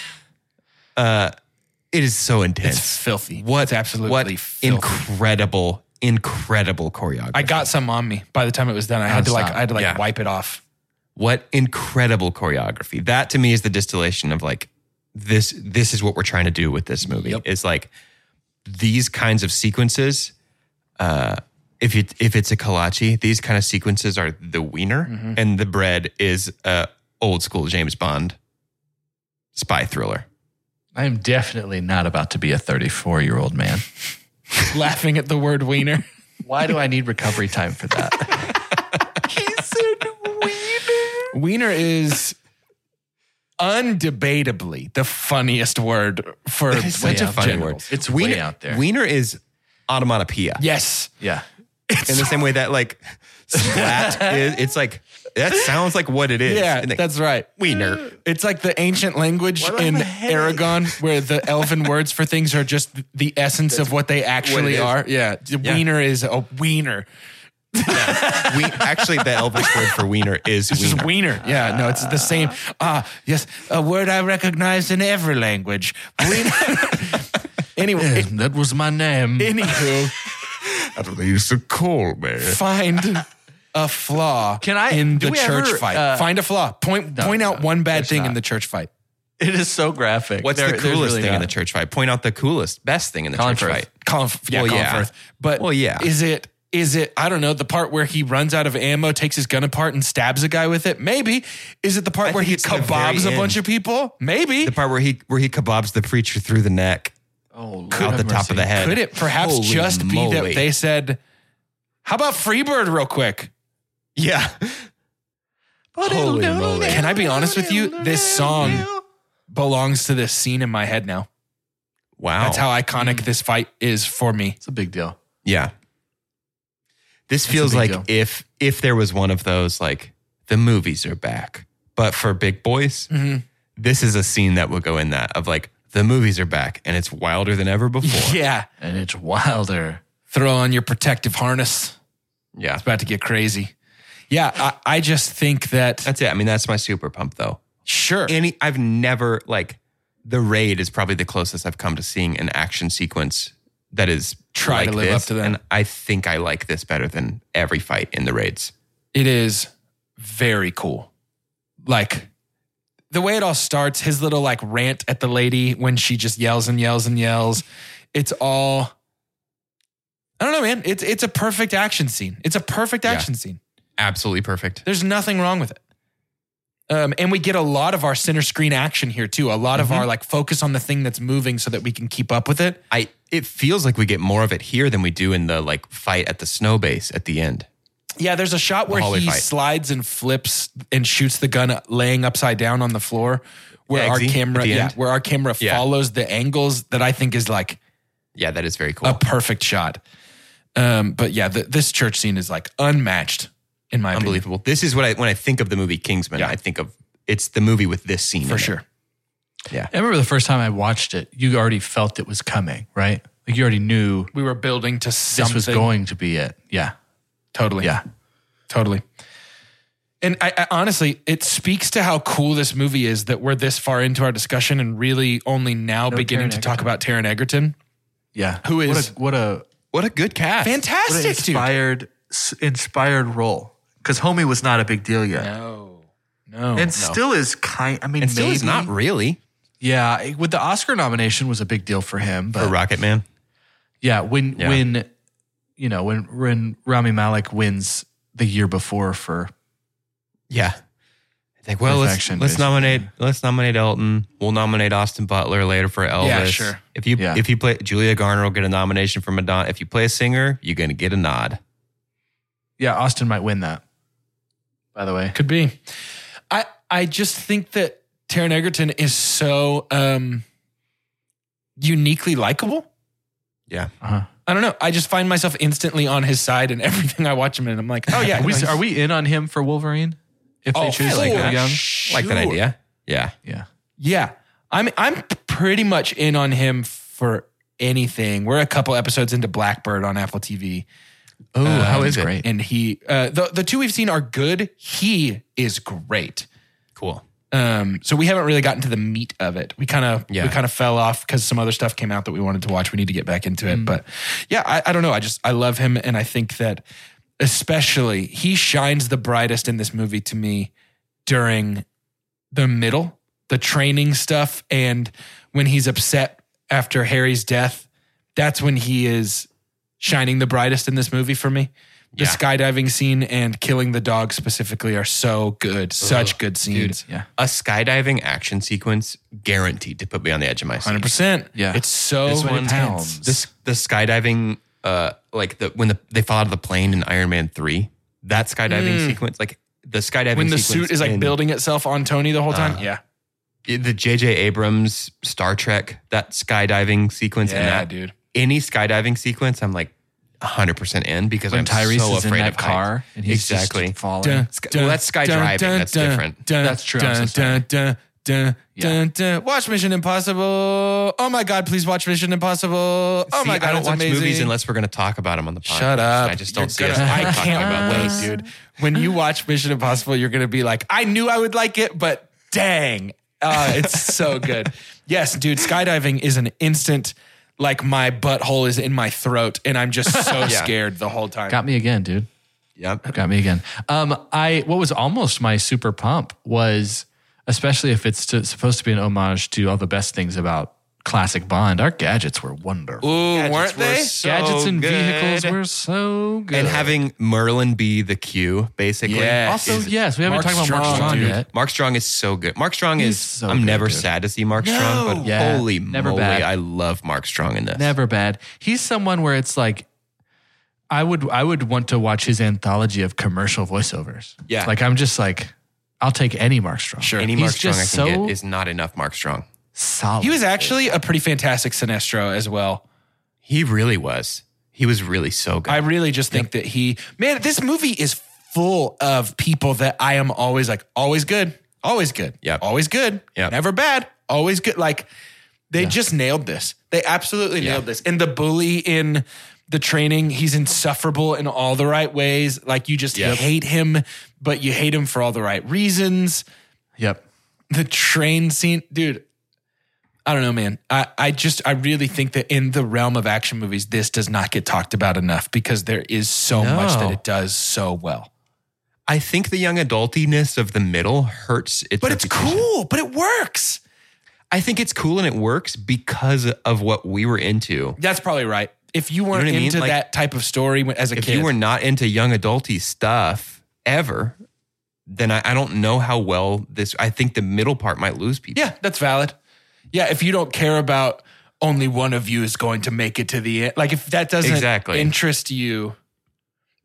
It is so intense. It's filthy. What It's absolutely what filthy. incredible choreography. I got some on me by the time it was done. I had to Yeah. wipe it off. What incredible choreography. That to me is the distillation of like this is what we're trying to do with this movie. Yep. It's like these kinds of sequences, if it's a kolache, these kind of sequences are the wiener and the bread is old school James Bond spy thriller. I am definitely not about to be a 34-year-old man. Laughing at the word wiener. Why do I need recovery time for that? Wiener is undebatably the funniest word for It's such a funny word. genitals. It's Wiener, way out there. Wiener is onomatopoeia. Yes. Yeah. In the same way that like splat is, it's like, that sounds like what it is. Yeah, And, like, that's right. wiener. It's like the ancient language Why do I have in a headache? Aragon where the elven words for things are just the essence of what they actually is. are. Yeah. Wiener is a wiener. Actually, the Elvish word for wiener is It's wiener. just wiener. Yeah, no, it's the same. Yes, a word I recognize in every language. Wiener. Anyway, That was my name. anywho, They used to call me. find a flaw in do the we church ever, fight. Find a flaw. Point out one bad thing in the church fight. It is so graphic. What's the There's coolest really thing in not. the church fight? Point out the coolest, best thing in the Colin church Firth. fight. Colin yeah. Firth. But Well, yeah. Is it, I don't know, the part where he runs out of ammo, takes his gun apart and stabs a guy with it? Maybe. Is it the part I where think he it's the kebabs very a bunch end. of people? Maybe. The part where he kebabs the preacher through the neck, Oh, out the top of the head. Could it perhaps Holy just be moly. that they said, how about Freebird real quick? Yeah. Holy moly. Can I be honest with you? This song belongs to this scene in my head now. Wow. That's how iconic this fight is for me. It's a big deal. Yeah. This a feels big like deal. if there was one of those, like, the movies are back, but for big boys, this is a scene that will go in that of like, the movies are back and it's wilder than ever before. Yeah. And it's wilder. Throw on your protective harness. Yeah. It's about to get crazy. Yeah, I just think that, That's it. I mean, that's my super pump though. sure. I've never, like, The Raid is probably the closest I've come to seeing an action sequence that is Try to like live this, up to that. And I think I like this better than every fight in the Raids. It is very cool. Like, the way it all starts, his little like rant at the lady when she just yells and yells and yells. It's all, I don't know, man. It's a perfect action scene. It's a perfect action scene. Absolutely perfect. There's nothing wrong with it. And we get a lot of our center screen action here too. A lot of our like focus on the thing that's moving so that we can keep up with it. It feels like we get more of it here than we do in the like fight at the snow base at the end. Yeah, there's a shot where hallway he fight. slides and flips and shoots the gun laying upside down on the floor, where our Eggsy camera, at the end. where our camera Yeah. follows the angles that I think is like Yeah, that is very cool. a perfect shot. But yeah, this church scene is like unmatched in my opinion. Unbelievable. This is what when I think of the movie Kingsman, I think of it's the movie with this scene For in sure. Yeah. I remember the first time I watched it, you already felt it was coming, right? Like you already knew We were building to something. this was going to be it. Yeah. Totally. Yeah. Totally. And I honestly, it speaks to how cool this movie is that we're this far into our discussion and really only now beginning Taron to talk Egerton. about Taron Egerton. Yeah. Who is- what a What a good cast. Fantastic, dude. inspired role. Because Homie was not a big deal yet. No. And still is kind. I mean, And still maybe is not really Yeah, with the Oscar nomination was a big deal for him. But for Rocket Man. yeah, when Rami Malek wins the year before for Yeah. It's like, well, Perfection, let's basically. nominate Elton. We'll nominate Austin Butler later for Elvis. Yeah, sure. If you play Julia Garner will get a nomination for Madonna. If you play a singer, you're gonna get a nod. yeah, Austin might win that. By the way, Could be. I just think that Taron Egerton is so uniquely likable. Yeah. I don't know. I just find myself instantly on his side in everything I watch him in. I'm like, oh yeah. are we in on him for Wolverine? If they choose like Neil that. Young, Like that idea. Yeah. yeah. Yeah. I'm pretty much in on him for anything. We're a couple episodes into Blackbird on Apple TV. Oh, how is he's it? great. And he the two we've seen are good. He is great. Cool. So we haven't really gotten to the meat of it. We kind of fell off because some other stuff came out that we wanted to watch. We need to get back into it. But yeah, I don't know. I love him. And I think that especially he shines the brightest in this movie to me during the middle, the training stuff. And when he's upset after Harry's death, that's when he is shining the brightest in this movie for me. The skydiving scene and killing the dog specifically are so good. Such good scenes. Yeah. A skydiving action sequence guaranteed to put me on the edge of my seat. 100%. Yeah. It's so This one intense. pounds. The skydiving, when they fall out of the plane in Iron Man 3, that skydiving sequence, like the skydiving When the sequence suit is like in building itself on Tony the whole time. Yeah. the J.J. Abrams Star Trek, that skydiving sequence and Yeah, that, dude. any skydiving sequence, I'm like 100% in because When I'm Tyrese so is in afraid that of car heights. and he's exactly. just falling. Well, that's sky driving. That's different. That's true. I'm so sorry. Watch Mission Impossible. Oh my God, please watch Mission Impossible. Oh See, my God, I don't it's watch amazing. movies unless we're going to talk about them on the podcast. Shut up. I just don't see You're us gonna- talking I about can't those. wait, dude. When you watch Mission Impossible, you're going to be like, I knew I would like it, but dang. It's so good. Yes, dude, skydiving is an instant, like my butthole is in my throat and I'm just so scared the whole time. Got me again, dude. Yep. Got me again. What was almost my super pump was, especially if it's supposed to be an homage to all the best things about classic Bond, our gadgets were wonderful. Ooh, Gadgets weren't were they? so Gadgets and good. vehicles were so good. And having Merlin be the Q, basically. Yes. also, is- yes, we haven't Mark talked about Mark Strong, Strong dude. yet. Mark Strong is so good. Mark Strong He's is, so I'm good, never dude. sad to see Mark Strong, but Yeah, holy never moly, bad. I love Mark Strong in this. Never bad. He's someone where it's like, I would want to watch his anthology of commercial voiceovers. Yeah. Like I'm just like, I'll take any Mark Strong. Sure. Any He's Mark Strong I just can so get is not enough Mark Strong. solid. He was actually a pretty fantastic Sinestro as well. He really was. He was really so good. I really just think that this movie is full of people that I am always like, always good, always good, Yep. always good, Yep. never bad, always good. Like they just nailed this. They absolutely nailed this. And the bully in the training, he's insufferable in all the right ways. Like you just hate him, but you hate him for all the right reasons. Yep. The train scene, dude. I don't know, man. I really think that in the realm of action movies, this does not get talked about enough because there is so much that it does so well. I think the young adultiness of the middle hurts its But it's reputation. cool, but it works. I think it's cool and it works because of what we were into. That's probably right. If you weren't what I mean? into Like, that type of story as a If kid, you were not into young adulty stuff ever, then I don't know how well this, I think the middle part might lose people. yeah, that's valid. Yeah, if you don't care about only one of you is going to make it to the end, like if that doesn't Exactly. interest you.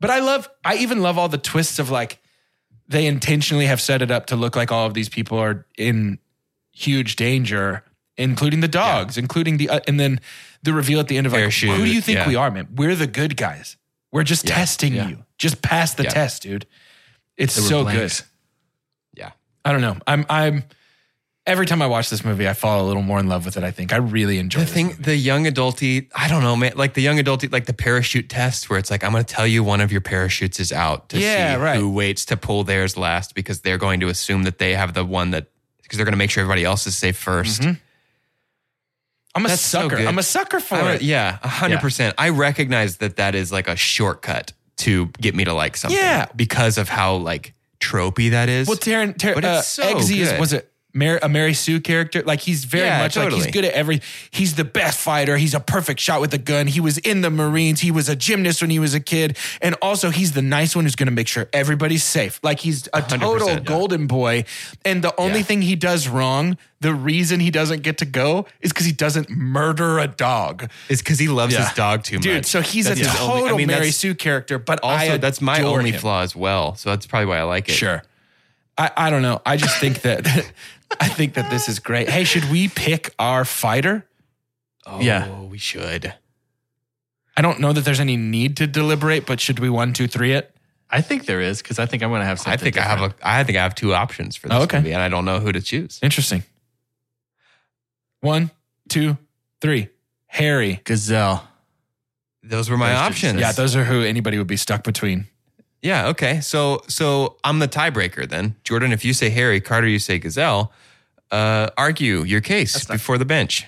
But I even love all the twists of like, they intentionally have set it up to look like all of these people are in huge danger, including the dogs, including and then the reveal at the end of like, Parachute, who do you think we are, man? We're the good guys. We're just testing you. Just pass the test, dude. It's so good. Yeah. I don't know. I'm every time I watch this movie, I fall a little more in love with it. I think I really enjoy The thing, movie. the young adulty, I don't know, man. Like the young adulty, like the parachute test where it's like, I'm going to tell you one of your parachutes is out to see who waits to pull theirs last because they're going to assume that they have the one that, because they're going to make sure everybody else is safe first. Mm-hmm. I'm a That's so sucker. good. I'm a sucker for it. Yeah, 100%. I recognize that is like a shortcut to get me to like something. Yeah. Because of how like tropey that is. Well, but it's so Eggsy good. was it a Mary Sue character? Like he's very much like he's good at he's the best fighter. He's a perfect shot with a gun. He was in the Marines. He was a gymnast when he was a kid. And also he's the nice one who's going to make sure everybody's safe. Like he's a total golden boy. And the only thing he does wrong, the reason he doesn't get to go is because he doesn't murder a dog. It's because he loves his dog too much. Dude, so he's a total Mary Sue character. But also, that's my only him. flaw as well. So that's probably why I like it. Sure. I don't know. I just think that I think that this is great. Hey, should we pick our fighter? Oh, we should. I don't know that there's any need to deliberate, but should we 1, 2, 3 it? I think there is because I think I'm going to have something. I think I have two options for this movie, and I don't know who to choose. Interesting. 1, 2, 3. Harry. Gazelle. Those were my options. Yeah, those are who anybody would be stuck between. Yeah, okay. So I'm the tiebreaker then. Jordan, if you say Harry, Carter, you say Gazelle, argue your case before the bench.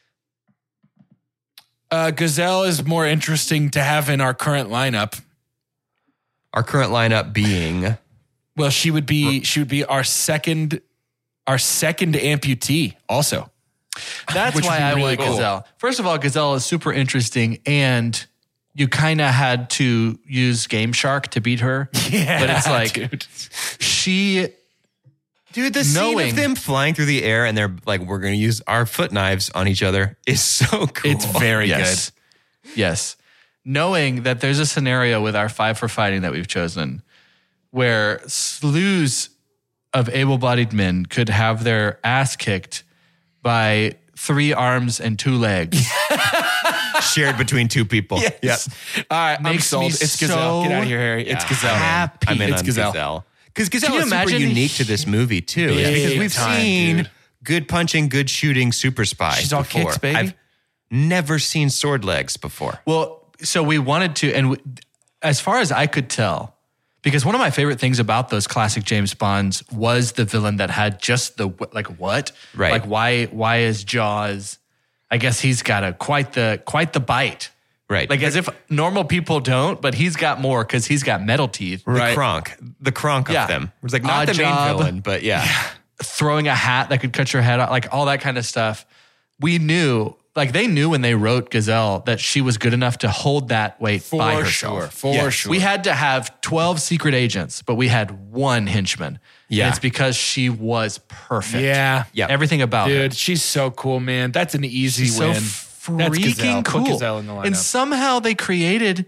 Gazelle is more interesting to have in our current lineup. Our current lineup being... Well, she would be our second amputee also. That's Which why would be I really want cool. Gazelle. First of all, Gazelle is super interesting, and you kind of had to use Game Shark to beat her. Yeah, but it's like dude. Dude, the scene of them flying through the air and they're like, we're going to use our foot knives on each other is so cool. It's very good. Yes. Knowing that there's a scenario with our 5 for fighting that we've chosen where slews of able-bodied men could have their ass kicked by 3 arms and 2 legs. Shared between 2 people. Yes. Yep. All right, I'm sold. It's Gazelle. Get out of here, Harry. It's Gazelle. Happy. I'm in It's on Gazelle. Because Gazelle Can you is super imagine unique to this movie too. Big Because we've time, seen dude. good punching, good shooting super spy. She's all before. kicks, baby. I've never seen sword legs before. Well, so we wanted to, and as far as I could tell, because one of my favorite things about those classic James Bonds was the villain that had just the, like, what? Right. Like, why is Jaws, I guess he's got quite the bite. Right. Like as if normal people don't, but he's got more because he's got metal teeth. The Kronk of them. It was like not Odd the main Job. villain, but yeah. Throwing a hat that could cut your head off, like all that kind of stuff. We knew, like they knew when they wrote Gazelle that she was good enough to hold that weight by herself. For sure. We had to have 12 secret agents, but we had 1 henchman. Yeah. And it's because she was perfect. Yeah. Yeah. Everything about her. Dude, she's so cool, man. That's an easy She's win. so That's Gazelle. freaking cool. Put Gazelle in the lineup. And somehow they created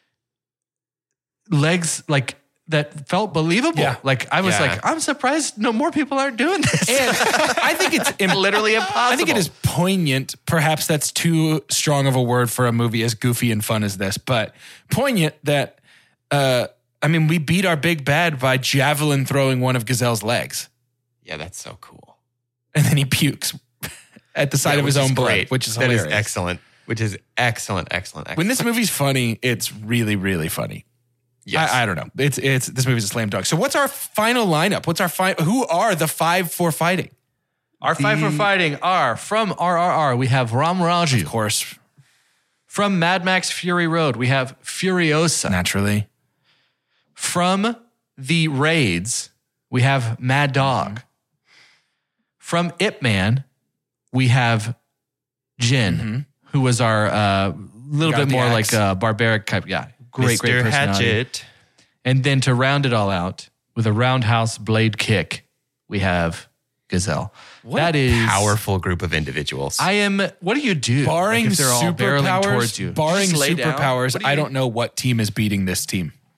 legs like that felt believable. Yeah. Like I was Yeah. like, I'm surprised no more people aren't doing this. And I think it's literally impossible. I think it is poignant. Perhaps that's too strong of a word for a movie as goofy and fun as this, but poignant that, we beat our big bad by javelin throwing one of Gazelle's legs. Yeah, that's so cool. And then he pukes at the sight of his own blood, which is hilarious. That is excellent. Which is excellent. When this movie's funny, it's really, really funny. Yes. I don't know. It's this movie's a slam dunk. So what's our final lineup? Who are the 5 for fighting? Our 5 for fighting are from RRR. We have Ram Raju. Of course, From Mad Max Fury Road, we have Furiosa. naturally. From the Raids, we have Mad Dog. From Ip Man, we have Jin, who was our little Got bit the more axe. like barbaric type. Yeah, great Mr. personality. Hatchet. And then to round it all out with a roundhouse blade kick, we have Gazelle. That is Powerful group of individuals. What do you do? Barring Like if they're all barreling superpowers, towards you. barring Just lay down? superpowers, What do you I do? don't know what team is beating this team.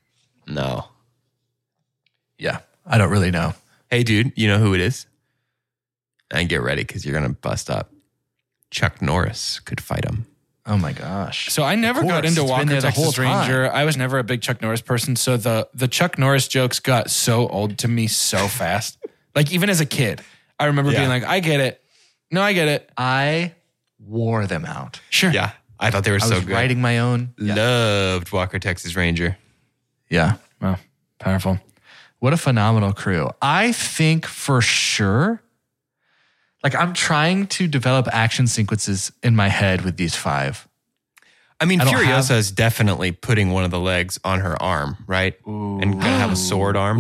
No. Yeah, I don't really know. Hey, dude, you know who it is? And get ready because you're going to bust up. Chuck Norris could fight him. Oh my gosh. So I never got into Walker, Texas Ranger. I was never a big Chuck Norris person. So the Chuck Norris jokes got so old to me so fast. Like even as a kid, I remember being like, I get it. No, I get it. I wore them out. Sure. Yeah. I thought they were I so was good. writing my own. Loved Walker, Texas Ranger. Yeah. Wow. Powerful. What a phenomenal crew. I think for sure, like I'm trying to develop action sequences in my head with these 5. I mean, I don't Furiosa have- is definitely putting one of the legs on her arm, right? Ooh. And gonna have a sword arm.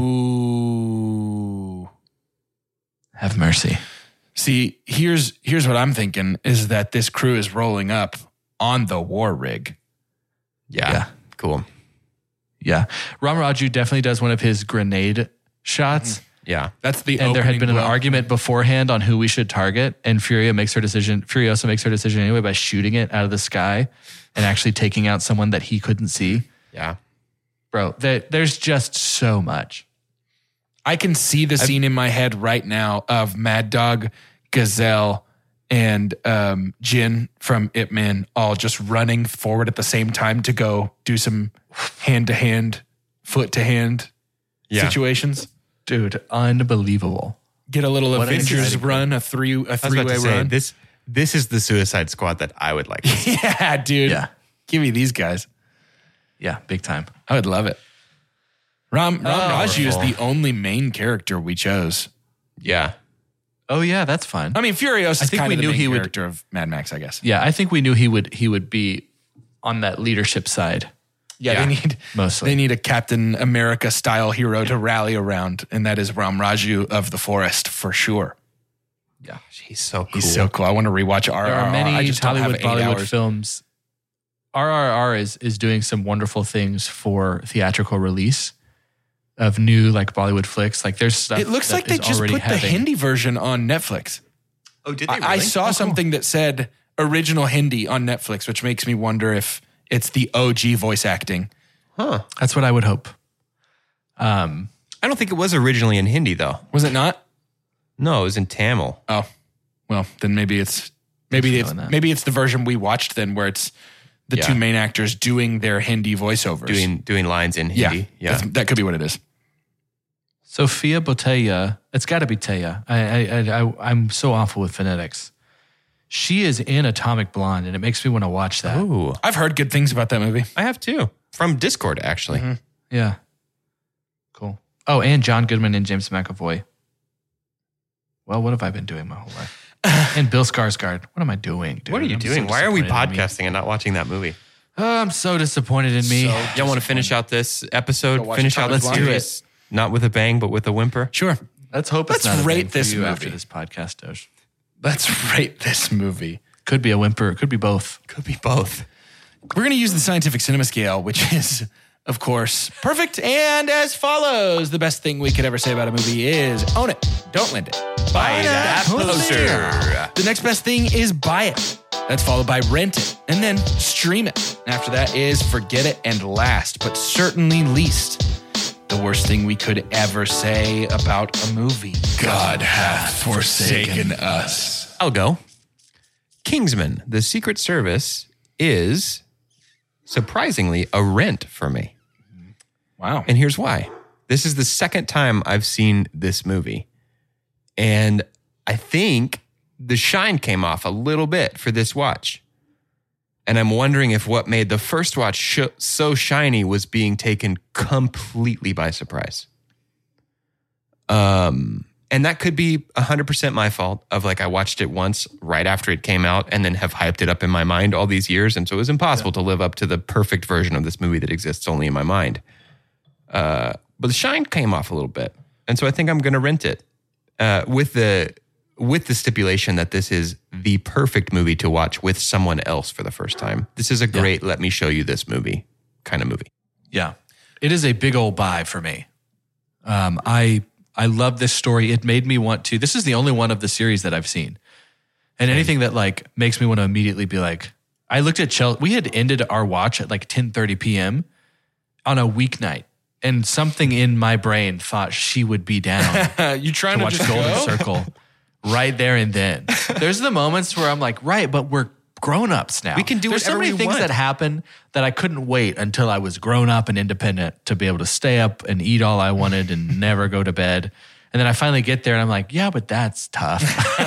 Ooh. Have mercy. See, here's what I'm thinking is that this crew is rolling up on the war rig. Yeah. Cool. Yeah. Ram Raju definitely does one of his grenade shots. Yeah. That's the And there had been an blow. argument beforehand on who we should target. And Furiosa makes her decision anyway by shooting it out of the sky and actually taking out someone that he couldn't see. Yeah. Bro, there's just so much. I can see the scene in my head right now of Mad Dog, Gazelle, and Jin from Ip Man all just running forward at the same time to go do some hand-to-hand, foot-to-hand situations. Dude, unbelievable. Get a little What an Avengers exciting run, a I was about to three-way say, run. this is the Suicide Squad that I would like to see. Yeah, dude. Yeah. Give me these guys. Yeah, big time. I would love it. Ram Raju is Powerful. the only main character we chose. Yeah. Oh yeah, that's fine. I mean, Furious I is think kind we of the knew main he would- character of Mad Max, I guess. Yeah, I think we knew he would be on that leadership side. Yeah, Mostly. they need a Captain America style hero to rally around, and that is Ram Raju of the Forest for sure. Yeah. He's so cool. He's so cool. I want to rewatch RRR. There are I many just don't have Hollywood, 8 Bollywood hours. films. RRR is doing some wonderful things for theatrical release of new like Bollywood flicks. Like there's stuff. It looks that like they is just already put the having- Hindi version on Netflix. Oh, did they really? I saw something that said original Hindi on Netflix, which makes me wonder if it's the OG voice acting. Huh. That's what I would hope. I don't think it was originally in Hindi, though. Was it not? No, it was in Tamil. Oh, well, then maybe it's feeling that. the version we watched then, where it's the two main actors doing their Hindi voiceovers. Doing lines in Hindi. Yeah. That could be what it is. Sophia Botella. It's got to be Teya. I'm so awful with phonetics. She is in Atomic Blonde, and it makes me want to watch that. Ooh. I've heard good things about that movie. I have too. From Discord, actually. Mm-hmm. Yeah. Cool. Oh, and John Goodman and James McAvoy. Well, what have I been doing my whole life? And Bill Skarsgård. What am I doing, dude? What are you I'm so doing? Why are we disappointed in me. podcasting and not watching that movie? Oh, I'm so disappointed in me. Y'all want to finish out this episode? watch Finish out Atomic the Blonde? series? Not with a bang, but with a whimper? Sure. Let's hope it's Let's not a rate thing for this you movie. after this podcast, Doge. Let's rate this movie. Could be a whimper. It could be both. Could be both. We're going to use the scientific cinema scale, which is, of course, perfect. And as follows, the best thing we could ever say about a movie is own it, don't lend it. Buy that poster. The next best thing is buy it. That's followed by rent it and then stream it. After that is forget it. And last, but certainly least, the worst thing we could ever say about a movie. God hath forsaken us. I'll go. Kingsman, The Secret Service, is surprisingly a rent for me. Wow. And here's why. This is the second time I've seen this movie. And I think the shine came off a little bit for this watch. And I'm wondering if what made the first watch so shiny was being taken completely by surprise. And that could be 100% my fault of like, I watched it once right after it came out and then have hyped it up in my mind all these years. And so it was impossible to live up to the perfect version of this movie that exists only in my mind. But the shine came off a little bit. And so I think I'm going to rent it with the stipulation that this is the perfect movie to watch with someone else for the first time. This is a great, let me show you this movie kind of movie. Yeah. It is a big old buy for me. I love this story. It made me want to. This is the only one of the series that I've seen. And anything that like makes me want to immediately be like, I looked at Chelsea. We had ended our watch at like 10:30 p.m. on a weeknight. And something in my brain thought she would be down You trying to to watch just Golden go? Circle right there and then. There's the moments where I'm like, right, but we're grown-ups now. We can do There's so whatever many we things want. that happen that I couldn't wait until I was grown up and independent to be able to stay up and eat all I wanted and never go to bed. And then I finally get there and I'm like, yeah, but that's tough.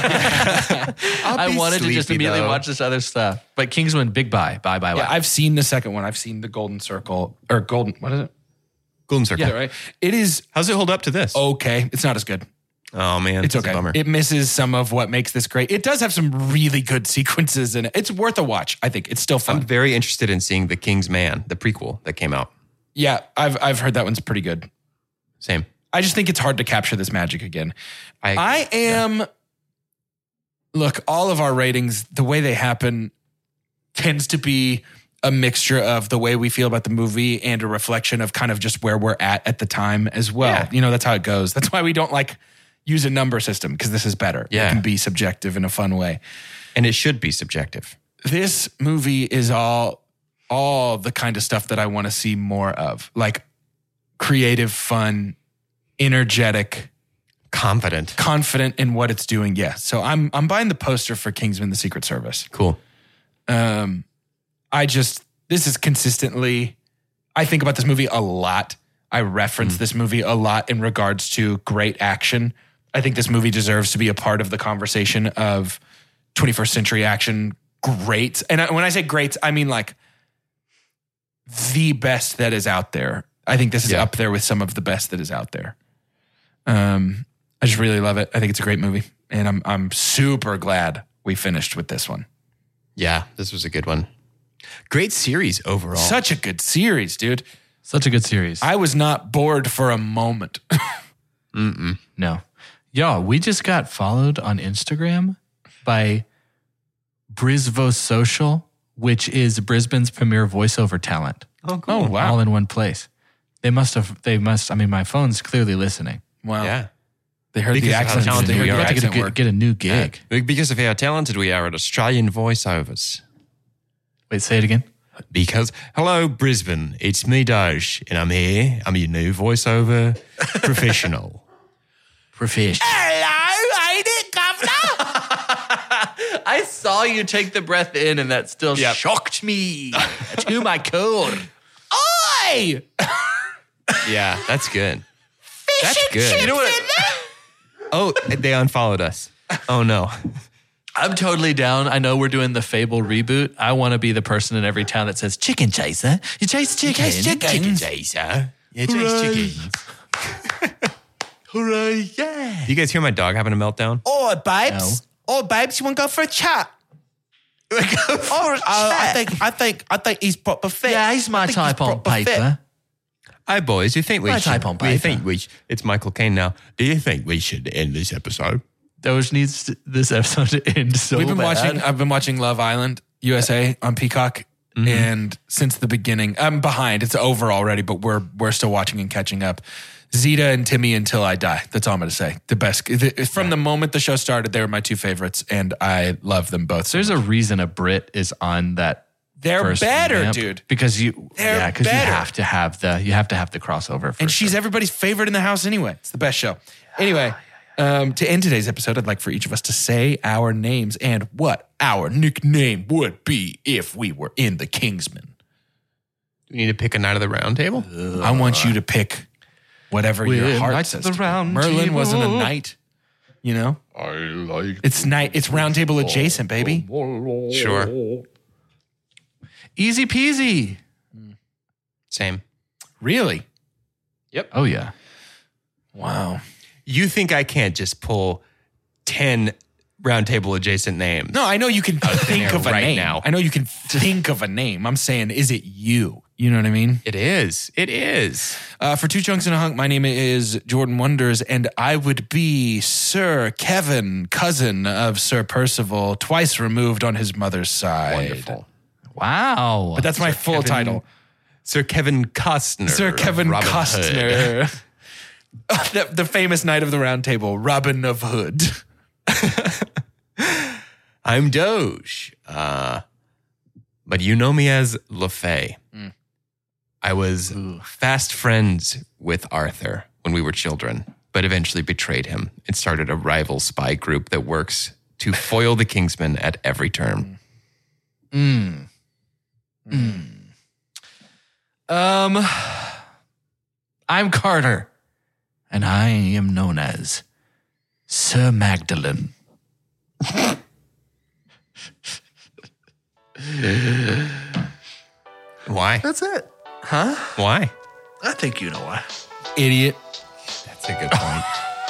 I wanted to just sleepy, immediately though. watch this other stuff. But Kingsman, big buy. Buy. Yeah, I've seen the second one. I've seen the Golden Circle or Golden. What is it? Golden Circle. Yeah, right. It is How's it hold up to this? okay. It's not as good. Oh, man. It's that's okay. a bummer. It misses some of what makes this great. It does have some really good sequences in it. It's worth a watch. I think it's still I'm fun. very interested in seeing The King's Man, the prequel that came out. Yeah, I've heard that one's pretty good. Same. I just think it's hard to capture this magic again. I I am. Look, all of our ratings, the way they happen, tends to be a mixture of the way we feel about the movie and a reflection of kind of just where we're at the time as well. Yeah. You know, that's how it goes. That's why we don't like use a number system because this is better. Yeah. It can be subjective in a fun way. And it should be subjective. This movie is all the kind of stuff that I want to see more of, like creative, fun, energetic, Confident. confident in what it's doing. Yeah. So I'm buying the poster for Kingsman: The Secret Service. Cool. This is consistently, I think about this movie a lot. I reference this movie a lot in regards to great action. I think this movie deserves to be a part of the conversation of 21st century action greats. And when I say greats, I mean like the best that is out there. I think this is up there with some of the best that is out there. I just really love it. I think it's a great movie. And I'm super glad we finished with this one. Yeah, this was a good one. Great series overall. Such a good series, dude. Such a good series. I was not bored for a moment. No. Y'all, we just got followed on Instagram by Brisvo Social, which is Brisbane's premier voiceover talent. Oh, cool. Oh, wow. All in one place. They must, I mean, my phone's clearly listening. Wow. Yeah. They heard Because the of how accent. talented They heard we the are. accent Get, work. get a new gig. Because of how talented we are at Australian voiceovers. Wait, say it again. Because, hello, Brisbane. It's me, Doge, and I'm here. I'm your new voiceover professional. Professional. Hello, ain't it, Governor? I saw you take the breath in, and that still shocked me to my core. Oi! Yeah, that's good. That's good. You know what? Oh, they unfollowed us. Oh, no. I'm totally down. I know we're doing the Fable reboot. I want to be the person in every town that says, chicken chaser. You chase chicken. Chicken chaser. Yeah, chase chickens. Hooray, yeah. Do you guys hear my dog having a meltdown? Oi, babes. Oi, babes, you want to go for a chat? I think he's proper fit. Yeah, he's my type on paper. Hi, boys. Do you think we My should? type on Do you paper. think it's Michael Caine now. Do you think we should end this episode? This episode to end so We've been bad. I've been watching Love Island USA on Peacock. And since the beginning, I'm behind. It's over already, but we're still watching and catching up. Zeta and Timmy Until I Die. That's all I'm going to say. The best. From the moment the show started, they were my two favorites, and I love them both. There's a reason a Brit is on that. They're first better, ramp, dude. Because They're you better. have to have the crossover. For And she's everybody's favorite in the house anyway. It's the best show. Anyway, to end today's episode, I'd like for each of us to say our names and what our nickname would be if we were in the Kingsman. We need to pick a Knight of the Round Table. I want you to pick whatever your We're heart Knights says. of the to. Round Merlin Table. wasn't a knight, you know? I like It's round table adjacent, baby. Sure. easy peasy. Same. Really? Oh yeah. Wow. You think I can't just pull 10 round table adjacent names? No, I know you can think air of a right name. now. I know you can think of a name. I'm saying, is it you? You know what I mean? It is. It is. For Two Chunks and a Hunk, my name is Jordan Wonders, and I would be Sir Kevin, cousin of Sir Percival, twice removed on his mother's side. Wonderful. Wow. But that's my full Kevin title. Sir Kevin Costner. Sir of Kevin Robin Hood. Costner. the famous Knight of the Round Table, Robin of Hood. I'm Doge. But you know me as LaFay. I was fast friends with Arthur when we were children, but eventually betrayed him and started a rival spy group that works to foil the Kingsmen at every turn. I'm Carter, and I am known as Sir Magdalene. Why? That's it. Huh? Why? I think you know why. Idiot. That's a good point.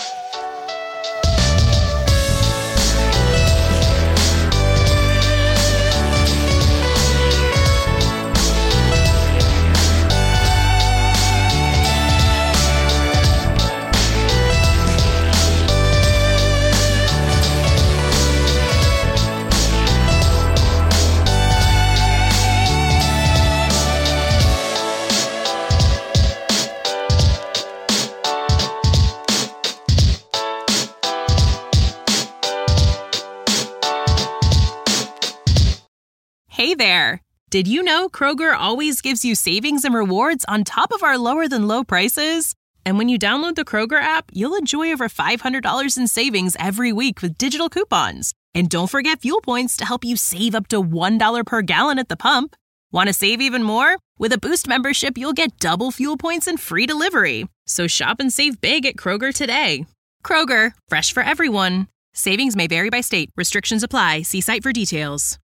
Hey there! Did you know Kroger always gives you savings and rewards on top of our lower than low prices? And when you download the Kroger app, you'll enjoy over $500 in savings every week with digital coupons. And don't forget fuel points to help you save up to $1 per gallon at the pump. Want to save even more? With a Boost membership, you'll get double fuel points and free delivery. So shop and save big at Kroger today. Kroger, fresh for everyone. Savings may vary by state. Restrictions apply. See site for details.